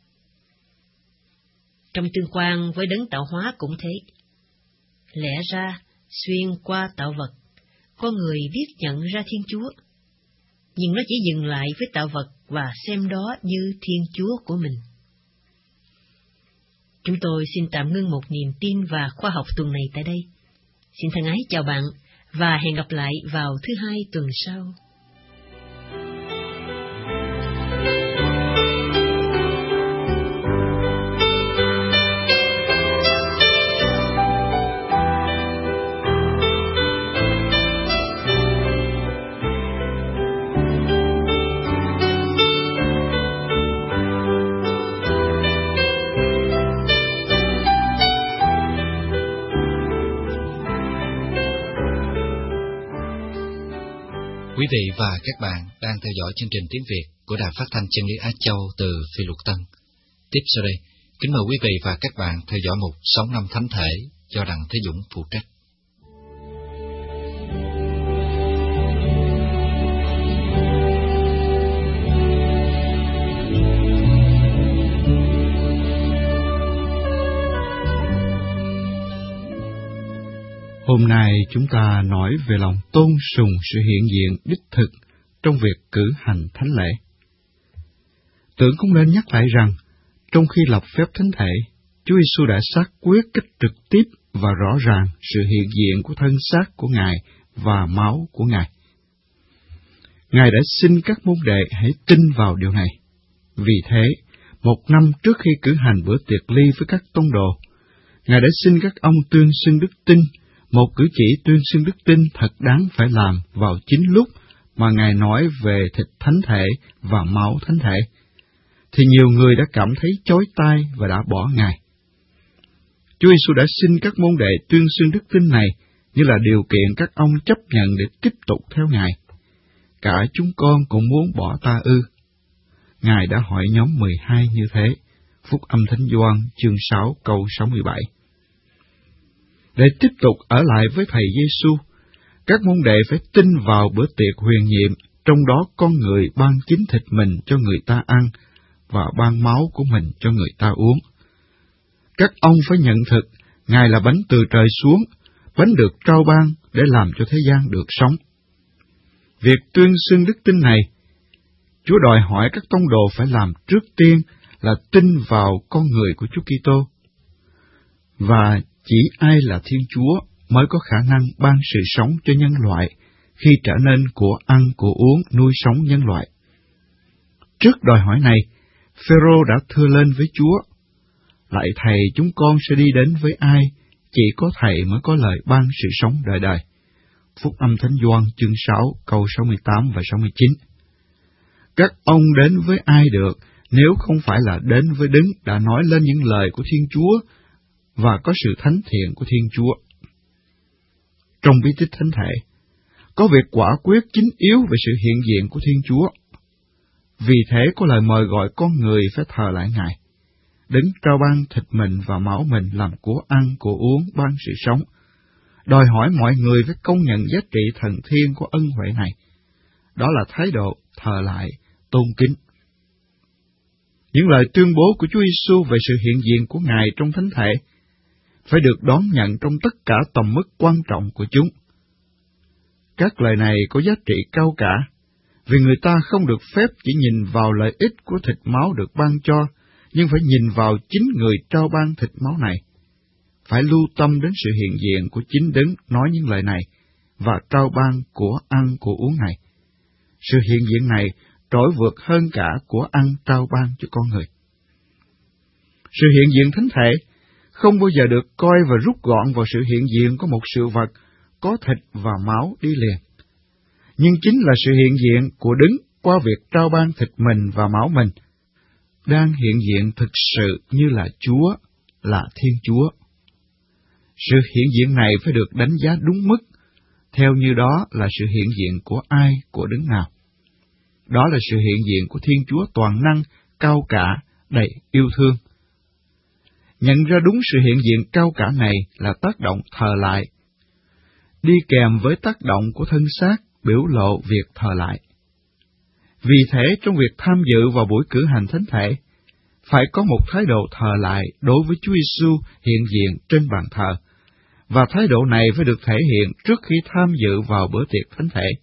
Trong tương quan với đấng tạo hóa cũng thế. Lẽ ra, xuyên qua tạo vật, con người biết nhận ra Thiên Chúa, nhưng nó chỉ dừng lại với tạo vật và xem đó như Thiên Chúa của mình. Chúng tôi xin tạm ngưng một niềm tin và khoa học tuần này tại đây. Xin thân ái chào bạn và hẹn gặp lại vào thứ hai tuần sau. Quý vị và các bạn đang theo dõi chương trình tiếng Việt của Đài Phát thanh Chân lý Á Châu từ Phi Luật Tân. Tiếp sau đây, kính mời quý vị và các bạn theo dõi mục Sống năm Thánh Thể do Đặng Thế Dũng phụ trách. Hôm nay chúng ta nói về lòng tôn sùng sự hiện diện đích thực trong việc cử hành thánh lễ. Tưởng cũng nên nhắc lại rằng, trong khi lập phép thánh thể, Chúa Giêsu đã xác quyết cách trực tiếp và rõ ràng sự hiện diện của thân xác của Ngài và máu của Ngài. Ngài đã xin các môn đệ hãy tin vào điều này. Vì thế, một năm trước khi cử hành bữa tiệc ly với các tông đồ, Ngài đã xin các ông tuyên xưng đức tin, một cử chỉ tuyên xưng đức tin thật đáng phải làm vào chính lúc mà Ngài nói về thịt thánh thể và máu thánh thể, thì nhiều người đã cảm thấy chói tai và đã bỏ Ngài. Chúa Giêsu đã xin các môn đệ tuyên xưng đức tin này như là điều kiện các ông chấp nhận để tiếp tục theo Ngài. Cả chúng con cũng muốn bỏ ta ư? Ngài đã hỏi nhóm mười hai như thế. Phúc âm Thánh Gioan chương sáu câu sáu mươi bảy. Để tiếp tục ở lại với Thầy Giêsu, các môn đệ phải tin vào bữa tiệc huyền nhiệm, trong đó con người ban chính thịt mình cho người ta ăn và ban máu của mình cho người ta uống. Các ông phải nhận thực Ngài là bánh từ trời xuống, bánh được trao ban để làm cho thế gian được sống. Việc tuyên xưng đức tin này, Chúa đòi hỏi các tông đồ phải làm trước tiên là tin vào con người của Chúa Kitô. Và chỉ ai là Thiên Chúa mới có khả năng ban sự sống cho nhân loại khi trở nên của ăn của uống nuôi sống nhân loại. Trước đòi hỏi này, Phêrô đã thưa lên với Chúa: Lạy Thầy, chúng con sẽ đi đến với ai? Chỉ có Thầy mới có lời ban sự sống đời đời. Phúc âm Thánh Gioan chương sáu câu sáu mươi tám và sáu mươi chín. Các ông đến với ai được nếu không phải là đến với Đấng đã nói lên những lời của Thiên Chúa và có sự thánh thiện của Thiên Chúa. Trong bí tích thánh thể, có việc quả quyết chính yếu về sự hiện diện của Thiên Chúa. Vì thế có lời mời gọi con người phải thờ lại Ngài. Đấng trao ban thịt mình và máu mình làm của ăn, của uống, ban sự sống, đòi hỏi mọi người phải công nhận giá trị thần thiên của ân huệ này. Đó là thái độ thờ lại, tôn kính. Những lời tuyên bố của Chúa Giêsu về sự hiện diện của Ngài trong thánh thể phải được đón nhận trong tất cả tầm mức quan trọng của chúng. Các lời này có giá trị cao cả, vì người ta không được phép chỉ nhìn vào lợi ích của thịt máu được ban cho, nhưng phải nhìn vào chính người trao ban thịt máu này. Phải lưu tâm đến sự hiện diện của chính Đấng nói những lời này và trao ban của ăn của uống này. Sự hiện diện này trỗi vượt hơn cả của ăn trao ban cho con người. Sự hiện diện thánh thể không bao giờ được coi và rút gọn vào sự hiện diện của một sự vật có thịt và máu đi liền, nhưng chính là sự hiện diện của Đấng qua việc trao ban thịt mình và máu mình, đang hiện diện thực sự như là Chúa, là Thiên Chúa. Sự hiện diện này phải được đánh giá đúng mức, theo như đó là sự hiện diện của ai, của Đấng nào. Đó là sự hiện diện của Thiên Chúa toàn năng, cao cả, đầy yêu thương. Nhận ra đúng sự hiện diện cao cả này là tác động thờ lại, đi kèm với tác động của thân xác biểu lộ việc thờ lại. Vì thế, trong việc tham dự vào buổi cử hành thánh thể, phải có một thái độ thờ lại đối với Chúa Giêsu hiện diện trên bàn thờ, và thái độ này phải được thể hiện trước khi tham dự vào bữa tiệc thánh thể.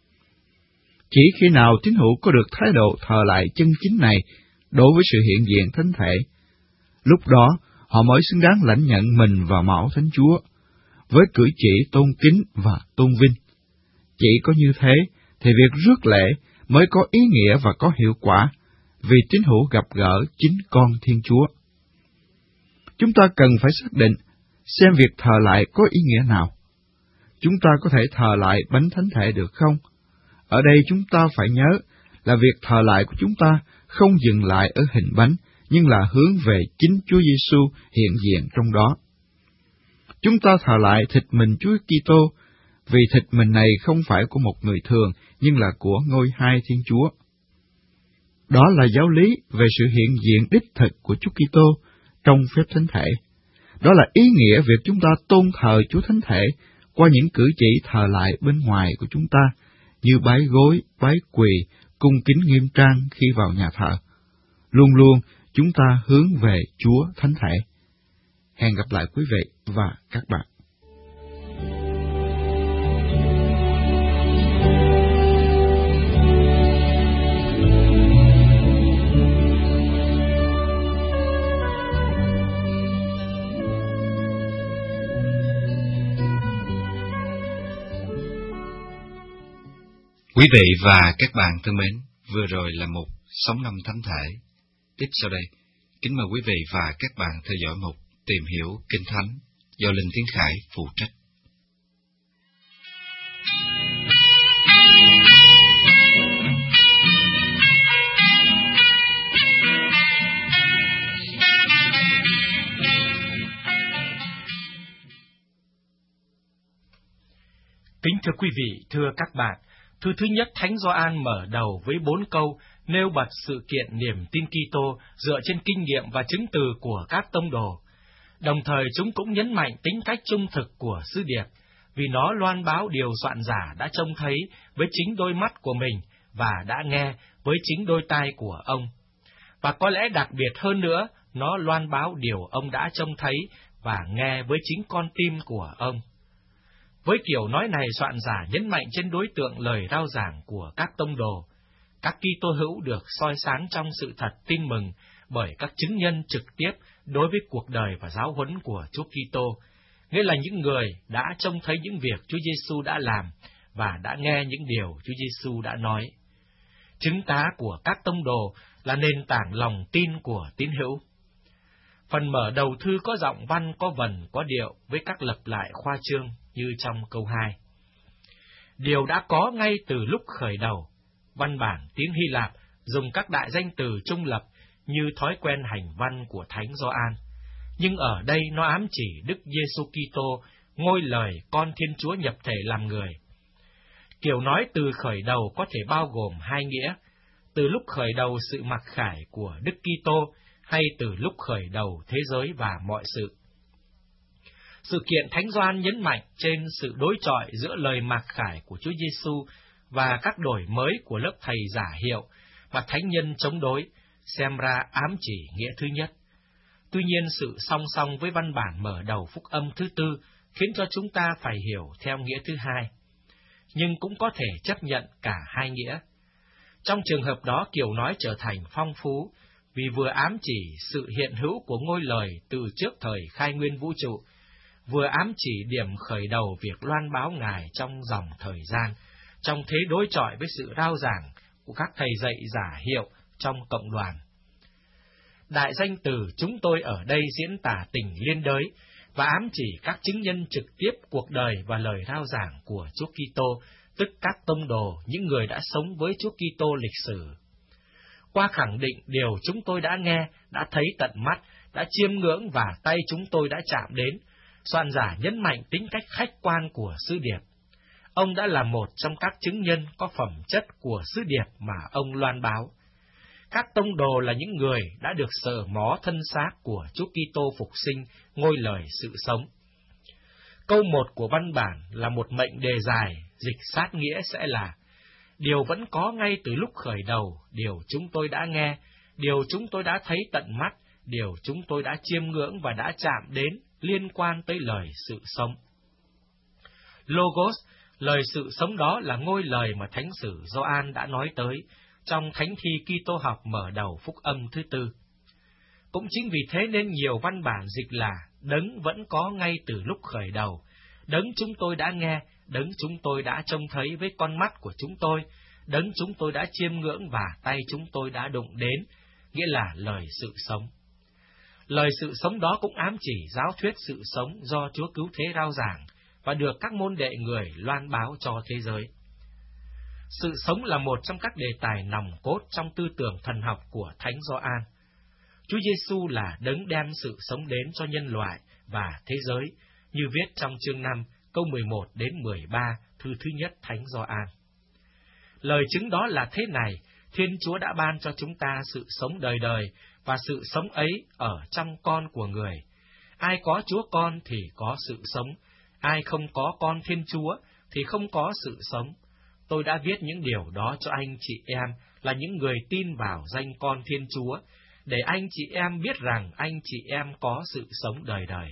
Chỉ khi nào tín hữu có được thái độ thờ lại chân chính này đối với sự hiện diện thánh thể, lúc đó họ mới xứng đáng lãnh nhận mình và máu Thánh Chúa, với cử chỉ tôn kính và tôn vinh. Chỉ có như thế, thì việc rước lễ mới có ý nghĩa và có hiệu quả, vì tín hữu gặp gỡ chính con Thiên Chúa. Chúng ta cần phải xác định xem việc thờ lại có ý nghĩa nào. Chúng ta có thể thờ lại bánh thánh thể được không? Ở đây chúng ta phải nhớ là việc thờ lại của chúng ta không dừng lại ở hình bánh, nhưng là hướng về chính Chúa Giêsu hiện diện trong đó. Chúng ta thờ lại thịt mình Chúa Kitô vì thịt mình này không phải của một người thường, nhưng là của ngôi hai Thiên Chúa. Đó là giáo lý về sự hiện diện đích thực của Chúa Kitô trong phép thánh thể. Đó là ý nghĩa việc chúng ta tôn thờ Chúa Thánh Thể qua những cử chỉ thờ lại bên ngoài của chúng ta, như bái gối, bái quỳ, cung kính nghiêm trang khi vào nhà thờ. Luôn luôn chúng ta hướng về Chúa Thánh Thể. Hẹn gặp lại quý vị và các bạn. Quý vị và các bạn thân mến, vừa rồi là một Sống Năm Thánh Thể. Tiếp sau đây, kính mời quý vị và các bạn theo dõi một Tìm Hiểu Kinh Thánh do Linh Tiến Khải phụ trách. Kính thưa quý vị, thưa các bạn, thư thứ nhất Thánh Gioan mở đầu với bốn câu nêu bật sự kiện niềm tin Kitô dựa trên kinh nghiệm và chứng từ của các tông đồ. Đồng thời chúng cũng nhấn mạnh tính cách trung thực của sứ điệp, vì nó loan báo điều soạn giả đã trông thấy với chính đôi mắt của mình và đã nghe với chính đôi tai của ông. Và có lẽ đặc biệt hơn nữa, nó loan báo điều ông đã trông thấy và nghe với chính con tim của ông. Với kiểu nói này, soạn giả nhấn mạnh trên đối tượng lời rao giảng của các tông đồ. Các Kitô hữu được soi sáng trong sự thật tin mừng bởi các chứng nhân trực tiếp đối với cuộc đời và giáo huấn của Chúa Kitô, nghĩa là những người đã trông thấy những việc Chúa Giêsu đã làm và đã nghe những điều Chúa Giêsu đã nói. Chứng tá của các tông đồ là nền tảng lòng tin của tín hữu. Phần mở đầu thư có giọng văn, có vần, có điệu với các lập lại khoa trương như trong câu hai. Điều đã có ngay từ lúc khởi đầu. Văn bản tiếng Hy Lạp dùng các đại danh từ trung lập như thói quen hành văn của Thánh Gioan, nhưng ở đây nó ám chỉ Đức Giêsu Kitô, ngôi lời con Thiên Chúa nhập thể làm người. Kiểu nói từ khởi đầu có thể bao gồm hai nghĩa: từ lúc khởi đầu sự mặc khải của Đức Kitô, hay từ lúc khởi đầu thế giới và mọi sự. Sự kiện Thánh Gioan nhấn mạnh trên sự đối chọi giữa lời mặc khải của Chúa Giêsu và các đổi mới của lớp thầy giả hiệu mà thánh nhân chống đối, xem ra ám chỉ nghĩa thứ nhất. Tuy nhiên, sự song song với văn bản mở đầu phúc âm thứ tư khiến cho chúng ta phải hiểu theo nghĩa thứ hai, nhưng cũng có thể chấp nhận cả hai nghĩa. Trong trường hợp đó, kiểu nói trở thành phong phú, vì vừa ám chỉ sự hiện hữu của ngôi lời từ trước thời khai nguyên vũ trụ, vừa ám chỉ điểm khởi đầu việc loan báo Ngài trong dòng thời gian, trong thế đối chọi với sự rao giảng của các thầy dạy giả hiệu trong cộng đoàn. Đại danh từ chúng tôi ở đây diễn tả tình liên đới và ám chỉ các chứng nhân trực tiếp cuộc đời và lời rao giảng của Chúa Kitô, tức các tông đồ, những người đã sống với Chúa Kitô lịch sử. Qua khẳng định điều chúng tôi đã nghe, đã thấy tận mắt, đã chiêm ngưỡng và tay chúng tôi đã chạm đến, soạn giả nhấn mạnh tính cách khách quan của sứ điệp. Ông đã là một trong các chứng nhân có phẩm chất của sứ điệp mà ông loan báo. Các tông đồ là những người đã được sờ mó thân xác của Chúa Kitô phục sinh, ngôi lời sự sống. Câu một của văn bản là một mệnh đề dài, dịch sát nghĩa sẽ là: điều vẫn có ngay từ lúc khởi đầu, điều chúng tôi đã nghe, điều chúng tôi đã thấy tận mắt, điều chúng tôi đã chiêm ngưỡng và đã chạm đến, liên quan tới lời sự sống. Logos, lời sự sống đó là ngôi lời mà Thánh sử Gioan đã nói tới trong Thánh thi Kitô học mở đầu phúc âm thứ tư. Cũng chính vì thế nên nhiều văn bản dịch là đấng vẫn có ngay từ lúc khởi đầu, đấng chúng tôi đã nghe, đấng chúng tôi đã trông thấy với con mắt của chúng tôi, đấng chúng tôi đã chiêm ngưỡng và tay chúng tôi đã đụng đến, nghĩa là lời sự sống. Lời sự sống đó cũng ám chỉ giáo thuyết sự sống do Chúa Cứu Thế rao giảng và được các môn đệ người loan báo cho thế giới. Sự sống là một trong các đề tài nòng cốt trong tư tưởng thần học của Thánh Gioan. Chúa Giêsu là đấng đem sự sống đến cho nhân loại và thế giới, như viết trong chương năm, câu mười một đến mười ba, thư thứ nhất Thánh Gioan. Lời chứng đó là thế này, Thiên Chúa đã ban cho chúng ta sự sống đời đời, và sự sống ấy ở trong con của người. Ai có Chúa con thì có sự sống, ai không có con Thiên Chúa thì không có sự sống. Tôi đã viết những điều đó cho anh chị em là những người tin vào danh con Thiên Chúa, để anh chị em biết rằng anh chị em có sự sống đời đời.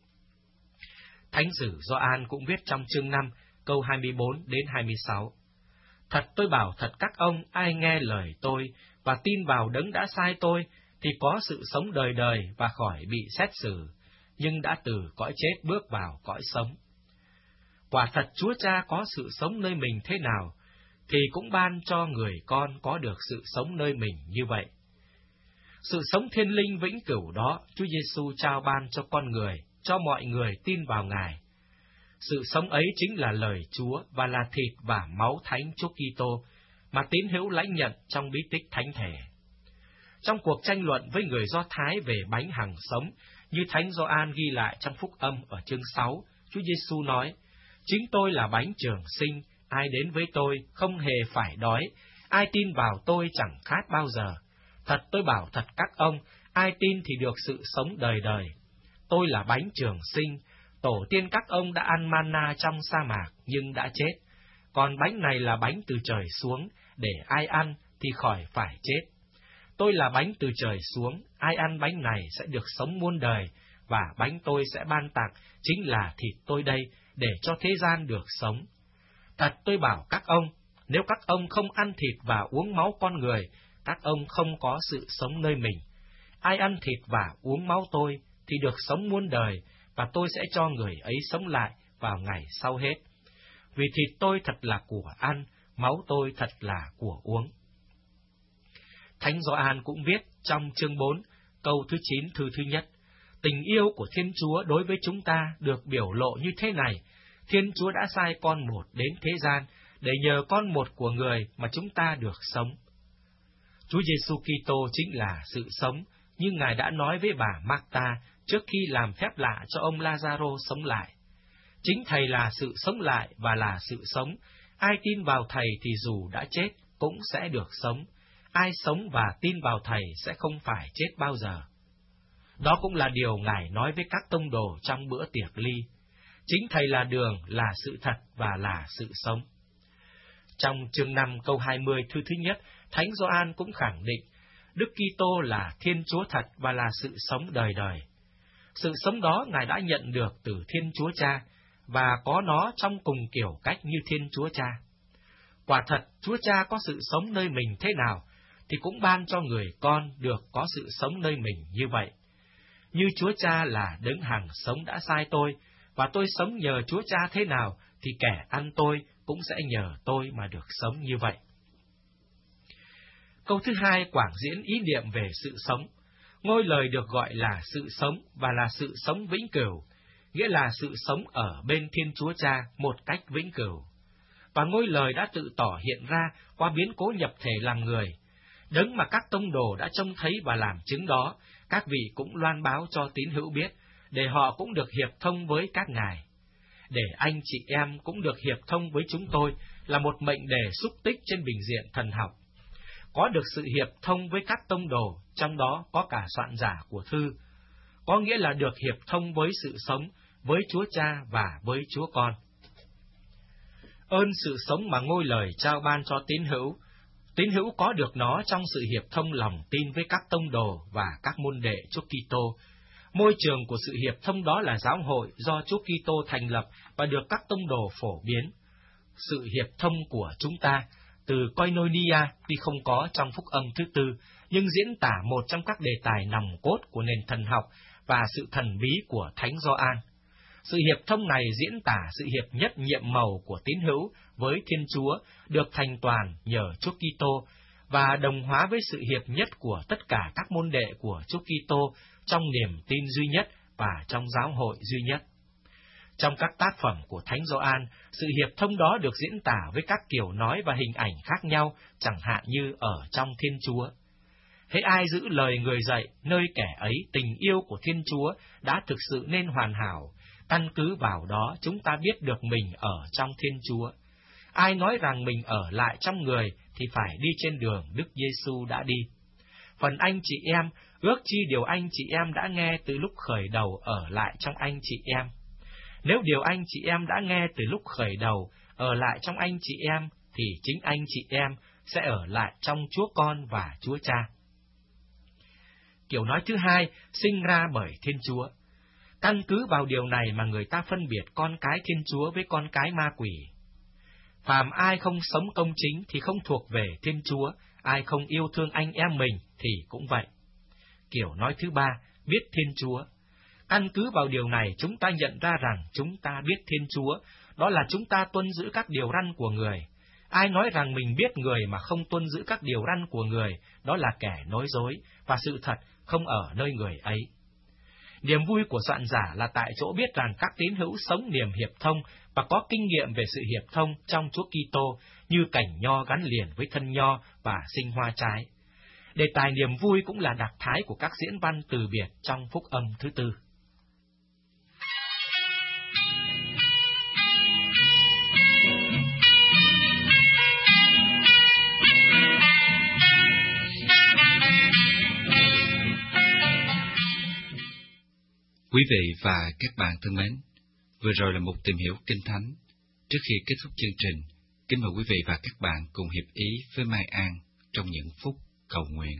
Thánh sử Gioan cũng viết trong chương năm, câu hai mươi bốn đến hai mươi sáu. Thật tôi bảo thật các ông, ai nghe lời tôi và tin vào đấng đã sai tôi, thì có sự sống đời đời và khỏi bị xét xử, nhưng đã từ cõi chết bước vào cõi sống. Quả thật Chúa Cha có sự sống nơi mình thế nào, thì cũng ban cho người con có được sự sống nơi mình như vậy. Sự sống thiên linh vĩnh cửu đó, Chúa Giêsu trao ban cho con người, cho mọi người tin vào Ngài. Sự sống ấy chính là lời Chúa và là thịt và máu Thánh Chúa Kitô mà tín hữu lãnh nhận trong bí tích thánh thể. Trong cuộc tranh luận với người Do Thái về bánh hằng sống, như Thánh Gioan ghi lại trong Phúc Âm ở chương sáu, Chúa Giêsu nói: Chính tôi là bánh trường sinh, ai đến với tôi không hề phải đói, ai tin vào tôi chẳng khát bao giờ. Thật tôi bảo thật các ông, ai tin thì được sự sống đời đời. Tôi là bánh trường sinh, tổ tiên các ông đã ăn manna trong sa mạc nhưng đã chết. Còn bánh này là bánh từ trời xuống, để ai ăn thì khỏi phải chết. Tôi là bánh từ trời xuống, ai ăn bánh này sẽ được sống muôn đời, và bánh tôi sẽ ban tặng chính là thịt tôi đây, để cho thế gian được sống. Thật tôi bảo các ông, nếu các ông không ăn thịt và uống máu con người, các ông không có sự sống nơi mình. Ai ăn thịt và uống máu tôi thì được sống muôn đời, và tôi sẽ cho người ấy sống lại vào ngày sau hết. Vì thịt tôi thật là của ăn, máu tôi thật là của uống. Thánh Gioan cũng viết trong chương bốn, câu thứ chín thư thứ nhất, tình yêu của Thiên Chúa đối với chúng ta được biểu lộ như thế này: Thiên Chúa đã sai con một đến thế gian, để nhờ con một của người mà chúng ta được sống. Chúa Giêsu Kitô chính là sự sống, như Ngài đã nói với bà Marta trước khi làm phép lạ cho ông Lazaro sống lại. Chính Thầy là sự sống lại và là sự sống. Ai tin vào Thầy thì dù đã chết cũng sẽ được sống. Ai sống và tin vào Thầy sẽ không phải chết bao giờ. Đó cũng là điều Ngài nói với các tông đồ trong bữa tiệc ly. Chính Thầy là đường, là sự thật và là sự sống. Trong chương năm câu hai mươi thư thứ nhất, Thánh Gioan cũng khẳng định Đức Kitô là Thiên Chúa thật và là sự sống đời đời. Sự sống đó Ngài đã nhận được từ Thiên Chúa Cha và có nó trong cùng kiểu cách như Thiên Chúa Cha. Quả thật, Chúa Cha có sự sống nơi mình thế nào, thì cũng ban cho người con được có sự sống nơi mình như vậy. Như Chúa Cha là đấng hằng sống đã sai tôi, và tôi sống nhờ Chúa Cha thế nào, thì kẻ ăn tôi cũng sẽ nhờ tôi mà được sống như vậy. Câu thứ hai quảng diễn ý niệm về sự sống. Ngôi lời được gọi là sự sống và là sự sống vĩnh cửu, nghĩa là sự sống ở bên Thiên Chúa Cha một cách vĩnh cửu. Và ngôi lời đã tự tỏ hiện ra qua biến cố nhập thể làm người. Đấng mà các tông đồ đã trông thấy và làm chứng đó, các vị cũng loan báo cho tín hữu biết, để họ cũng được hiệp thông với các ngài. Để anh chị em cũng được hiệp thông với chúng tôi là một mệnh đề xúc tích trên bình diện thần học. Có được sự hiệp thông với các tông đồ, trong đó có cả soạn giả của thư, có nghĩa là được hiệp thông với sự sống, với Chúa Cha và với Chúa Con. Ơn sự sống mà ngôi lời trao ban cho tín hữu, tín hữu có được nó trong sự hiệp thông lòng tin với các tông đồ và các môn đệ Chúa Kitô. Môi trường của sự hiệp thông đó là giáo hội do Chúa Kitô thành lập và được các tông đồ phổ biến. Sự hiệp thông của chúng ta từ Koinonia tuy không có trong Phúc Âm thứ tư, nhưng diễn tả một trong các đề tài nòng cốt của nền thần học và sự thần bí của Thánh Gioan. Sự hiệp thông này diễn tả sự hiệp nhất nhiệm màu của tín hữu với Thiên Chúa được thành toàn nhờ Chúa Kitô và đồng hóa với sự hiệp nhất của tất cả các môn đệ của Chúa Kitô trong niềm tin duy nhất và trong giáo hội duy nhất. Trong các tác phẩm của Thánh Gioan, sự hiệp thông đó được diễn tả với các kiểu nói và hình ảnh khác nhau, chẳng hạn như ở trong Thiên Chúa. Hễ ai giữ lời người dạy, nơi kẻ ấy tình yêu của Thiên Chúa đã thực sự nên hoàn hảo, Căn cứ vào đó chúng ta biết được mình ở trong Thiên Chúa. Ai nói rằng mình ở lại trong người thì phải đi trên đường Đức Giêsu đã đi. Phần anh chị em, ước chi điều anh chị em đã nghe từ lúc khởi đầu ở lại trong anh chị em. Nếu điều anh chị em đã nghe từ lúc khởi đầu ở lại trong anh chị em, thì chính anh chị em sẽ ở lại trong Chúa Con và Chúa Cha. Kiểu nói thứ hai, sinh ra bởi Thiên Chúa. Căn cứ vào điều này mà người ta phân biệt con cái Thiên Chúa với con cái ma quỷ. Phàm ai không sống công chính thì không thuộc về Thiên Chúa, ai không yêu thương anh em mình thì cũng vậy. Kiểu nói thứ ba, biết Thiên Chúa. Căn cứ vào điều này chúng ta nhận ra rằng chúng ta biết Thiên Chúa, đó là chúng ta tuân giữ các điều răn của người. Ai nói rằng mình biết người mà không tuân giữ các điều răn của người, đó là kẻ nói dối, và sự thật không ở nơi người ấy. Niềm vui của soạn giả là tại chỗ biết rằng các tín hữu sống niềm hiệp thông và có kinh nghiệm về sự hiệp thông trong Chúa Kitô như cành nho gắn liền với thân nho và sinh hoa trái. Đề tài niềm vui cũng là đặc thái của các diễn văn từ biệt trong phúc âm thứ tư. Quý vị và các bạn thân mến, vừa rồi là một tìm hiểu Kinh Thánh. Trước khi kết thúc chương trình, kính mời quý vị và các bạn cùng hiệp ý với Mai An trong những phút cầu nguyện.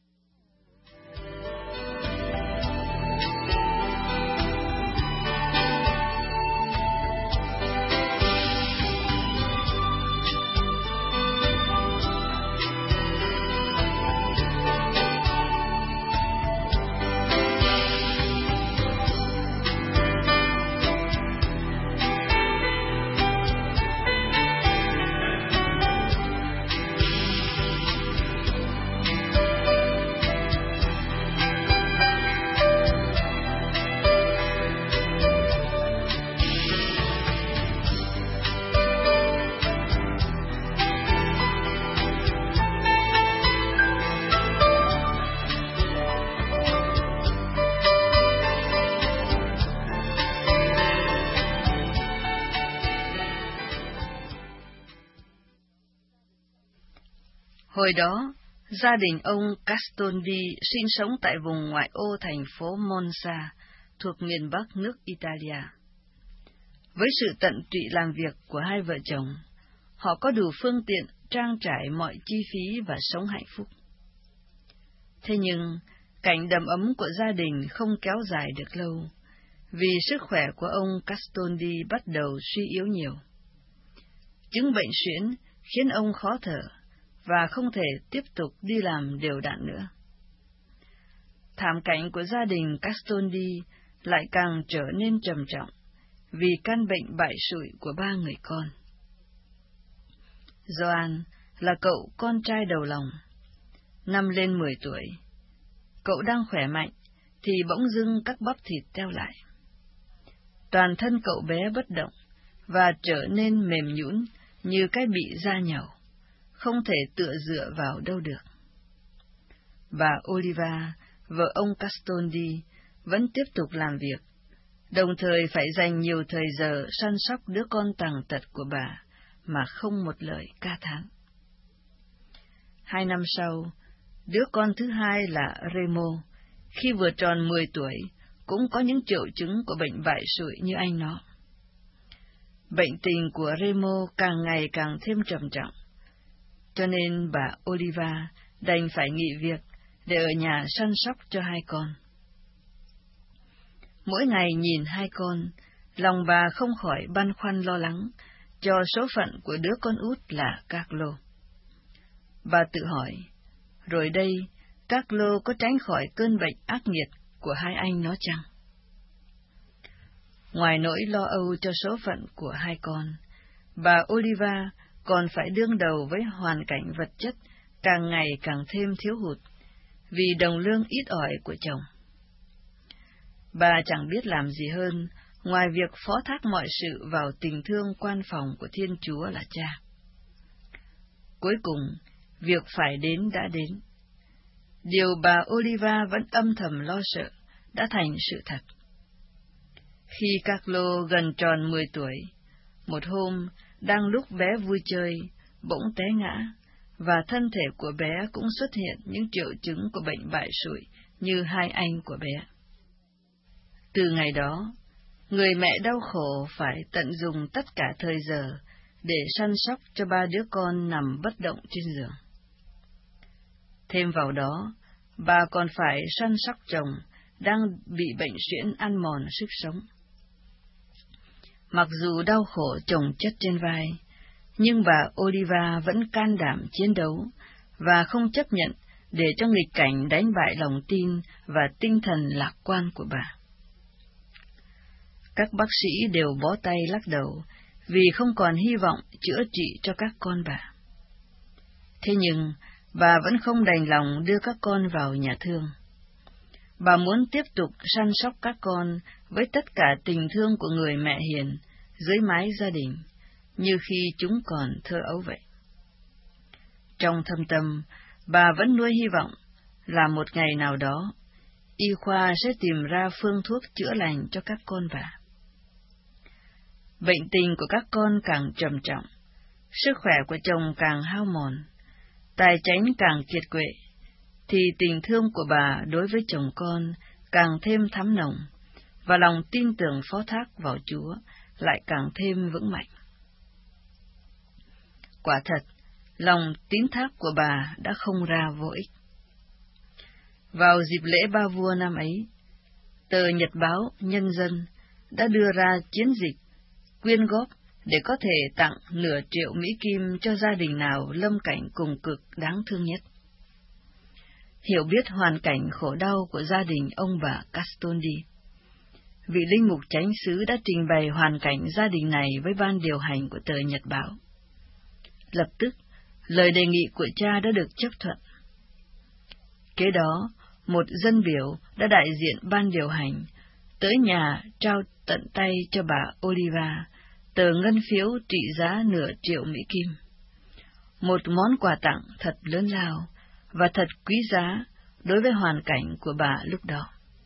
Hồi đó, gia đình ông Castaldi sinh sống tại vùng ngoại ô thành phố Monza, thuộc miền Bắc nước Italia. Với sự tận tụy làm việc của hai vợ chồng, họ có đủ phương tiện trang trải mọi chi phí và sống hạnh phúc. Thế nhưng, cảnh đầm ấm của gia đình không kéo dài được lâu, vì sức khỏe của ông Castaldi bắt đầu suy yếu nhiều. Chứng bệnh suyễn khiến ông khó thở, và không thể tiếp tục đi làm đều đặn nữa. Thảm cảnh của gia đình Castaldi lại càng trở nên trầm trọng vì căn bệnh bại sụi của ba người con. Gioan là cậu con trai đầu lòng. Năm lên mười tuổi, cậu đang khỏe mạnh thì bỗng dưng các bắp thịt teo lại. Toàn thân cậu bé bất động và trở nên mềm nhũn như cái bị da nhàu, không thể tựa dựa vào đâu được. Bà Oliva, vợ ông Castaldi, vẫn tiếp tục làm việc, đồng thời phải dành nhiều thời giờ săn sóc đứa con tàn tật của bà, mà không một lời ca thán. Hai năm sau, đứa con thứ hai là Remo, khi vừa tròn mười tuổi, cũng có những triệu chứng của bệnh bại sụi như anh nó. Bệnh tình của Remo càng ngày càng thêm trầm trọng, cho nên bà Oliva đành phải nghỉ việc để ở nhà săn sóc cho hai con. Mỗi ngày nhìn hai con, lòng bà không khỏi băn khoăn lo lắng cho số phận của đứa con út là Carlo. Bà tự hỏi, rồi đây, Carlo có tránh khỏi cơn bệnh ác nghiệt của hai anh nó chăng? Ngoài nỗi lo âu cho số phận của hai con, bà Oliva còn phải đương đầu với hoàn cảnh vật chất càng ngày càng thêm thiếu hụt, vì đồng lương ít ỏi của chồng. Bà chẳng biết làm gì hơn ngoài việc phó thác mọi sự vào tình thương quan phòng của Thiên Chúa là Cha. Cuối cùng, việc phải đến đã đến. Điều bà Oliva vẫn âm thầm lo sợ đã thành sự thật. Khi Carlo gần tròn mười tuổi, một hôm, đang lúc bé vui chơi, bỗng té ngã, và thân thể của bé cũng xuất hiện những triệu chứng của bệnh bại sụi như hai anh của bé. Từ ngày đó, người mẹ đau khổ phải tận dụng tất cả thời giờ để săn sóc cho ba đứa con nằm bất động trên giường. Thêm vào đó, bà còn phải săn sóc chồng đang bị bệnh suyễn ăn mòn sức sống. Mặc dù đau khổ chồng chất trên vai, nhưng bà Oliva vẫn can đảm chiến đấu và không chấp nhận để cho nghịch cảnh đánh bại lòng tin và tinh thần lạc quan của bà. Các bác sĩ đều bó tay lắc đầu vì không còn hy vọng chữa trị cho các con bà. Thế nhưng, bà vẫn không đành lòng đưa các con vào nhà thương. Bà muốn tiếp tục săn sóc các con với tất cả tình thương của người mẹ hiền dưới mái gia đình, như khi chúng còn thơ ấu vậy. Trong thâm tâm, bà vẫn nuôi hy vọng là một ngày nào đó, y khoa sẽ tìm ra phương thuốc chữa lành cho các con bà. Bệnh tình của các con càng trầm trọng, sức khỏe của chồng càng hao mòn, tài chánh càng kiệt quệ, thì tình thương của bà đối với chồng con càng thêm thắm nồng, và lòng tin tưởng phó thác vào Chúa lại càng thêm vững mạnh. Quả thật, lòng tín thác của bà đã không ra vô ích. Vào dịp lễ Ba Vua năm ấy, tờ Nhật báo Nhân dân đã đưa ra chiến dịch quyên góp để có thể tặng nửa triệu Mỹ Kim cho gia đình nào lâm cảnh cùng cực đáng thương nhất. Hiểu biết hoàn cảnh khổ đau của gia đình ông bà Castaldi, vị linh mục chánh xứ đã trình bày hoàn cảnh gia đình này với ban điều hành của tờ Nhật báo. Lập tức, lời đề nghị của cha đã được chấp thuận. Kế đó, một dân biểu đã đại diện ban điều hành tới nhà trao tận tay cho bà Oliva tờ ngân phiếu trị giá nửa triệu Mỹ Kim, một món quà tặng thật lớn lao và thật quý giá đối với hoàn cảnh của bà lúc đó.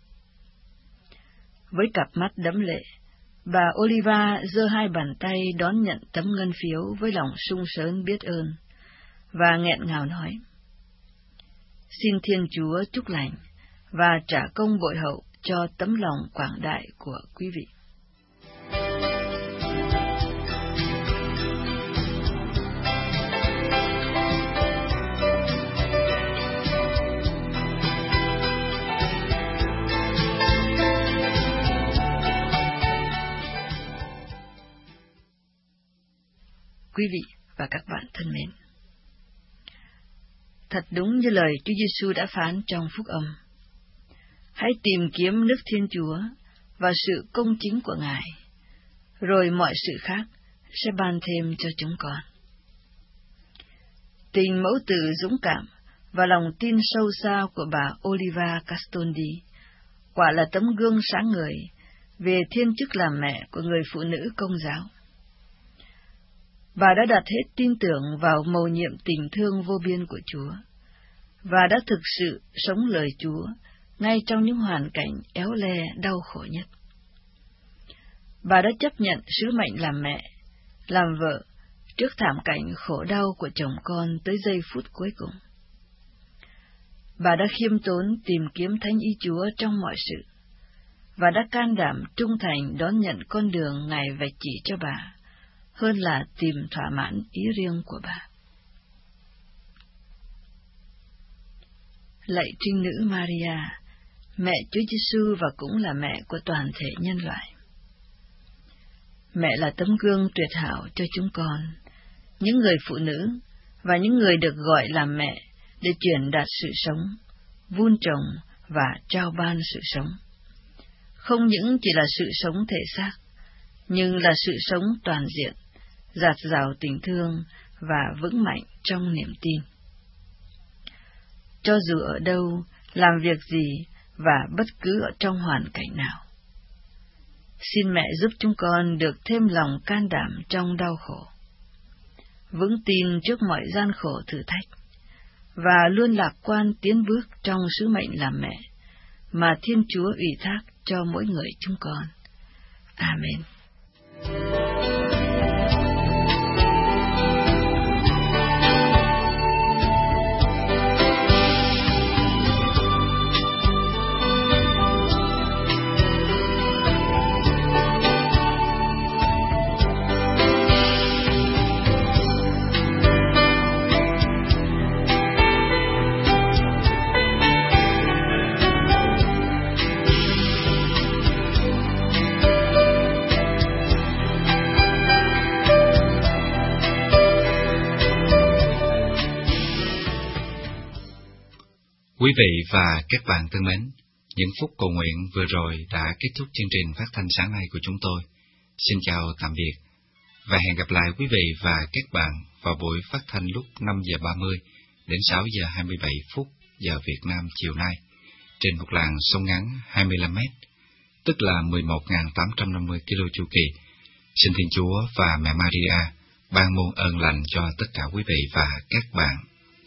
Với cặp mắt đẫm lệ, bà Oliva giơ hai bàn tay đón nhận tấm ngân phiếu với lòng sung sướng biết ơn, và nghẹn ngào nói: Xin Thiên Chúa chúc lành và trả công bội hậu cho tấm lòng quảng đại của quý vị. Quý vị và các bạn thân mến, thật đúng như lời Chúa Giêsu đã phán trong Phúc Âm: hãy tìm kiếm nước Thiên Chúa và sự công chính của Ngài, rồi mọi sự khác sẽ ban thêm cho chúng con. Tình mẫu tử dũng cảm và lòng tin sâu xa của bà Oliva Castaldi quả là tấm gương sáng ngời về thiên chức làm mẹ của người phụ nữ Công giáo. Bà đã đặt hết tin tưởng vào mầu nhiệm tình thương vô biên của Chúa, và đã thực sự sống lời Chúa ngay trong những hoàn cảnh éo le đau khổ nhất. Bà đã chấp nhận sứ mệnh làm mẹ, làm vợ, trước thảm cảnh khổ đau của chồng con tới giây phút cuối cùng. Bà đã khiêm tốn tìm kiếm Thánh ý Chúa trong mọi sự, và đã can đảm trung thành đón nhận con đường Ngài vạch chỉ cho bà, hơn là tìm thỏa mãn ý riêng của bà. Lạy Trinh Nữ Maria, mẹ Chúa Giêsu và cũng là mẹ của toàn thể nhân loại. Mẹ là tấm gương tuyệt hảo cho chúng con, những người phụ nữ và những người được gọi làm mẹ để truyền đạt sự sống, vun trồng và trao ban sự sống. Không những chỉ là sự sống thể xác, nhưng là sự sống toàn diện, dạt dào tình thương và vững mạnh trong niềm tin. Cho dù ở đâu, làm việc gì và bất cứ ở trong hoàn cảnh nào, xin mẹ giúp chúng con được thêm lòng can đảm trong đau khổ, vững tin trước mọi gian khổ thử thách, và luôn lạc quan tiến bước trong sứ mệnh làm mẹ mà Thiên Chúa ủy thác cho mỗi người chúng con, Amen. Quý vị và các bạn thân mến, những phút cầu nguyện vừa rồi đã kết thúc chương trình phát thanh sáng nay của chúng tôi. Xin chào tạm biệt, và hẹn gặp lại quý vị và các bạn vào buổi phát thanh lúc năm giờ ba mươi đến sáu giờ hai mươi bảy phút giờ Việt Nam chiều nay, trên một làn sóng ngắn hai mươi lăm mét, tức là mười một nghìn tám trăm năm mươi ki lô chu kỳ. Xin Thiên Chúa và Mẹ Maria ban muôn ơn lành cho tất cả quý vị và các bạn.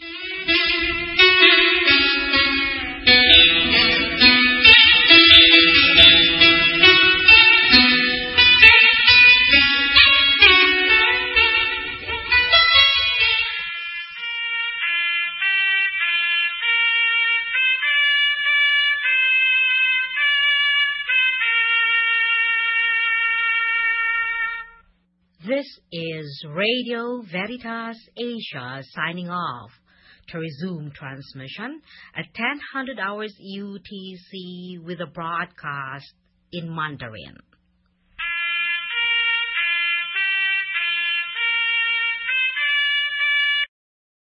This is Radio Veritas Asia signing off. To resume transmission at ten hundred hours U T C with a broadcast in Mandarin.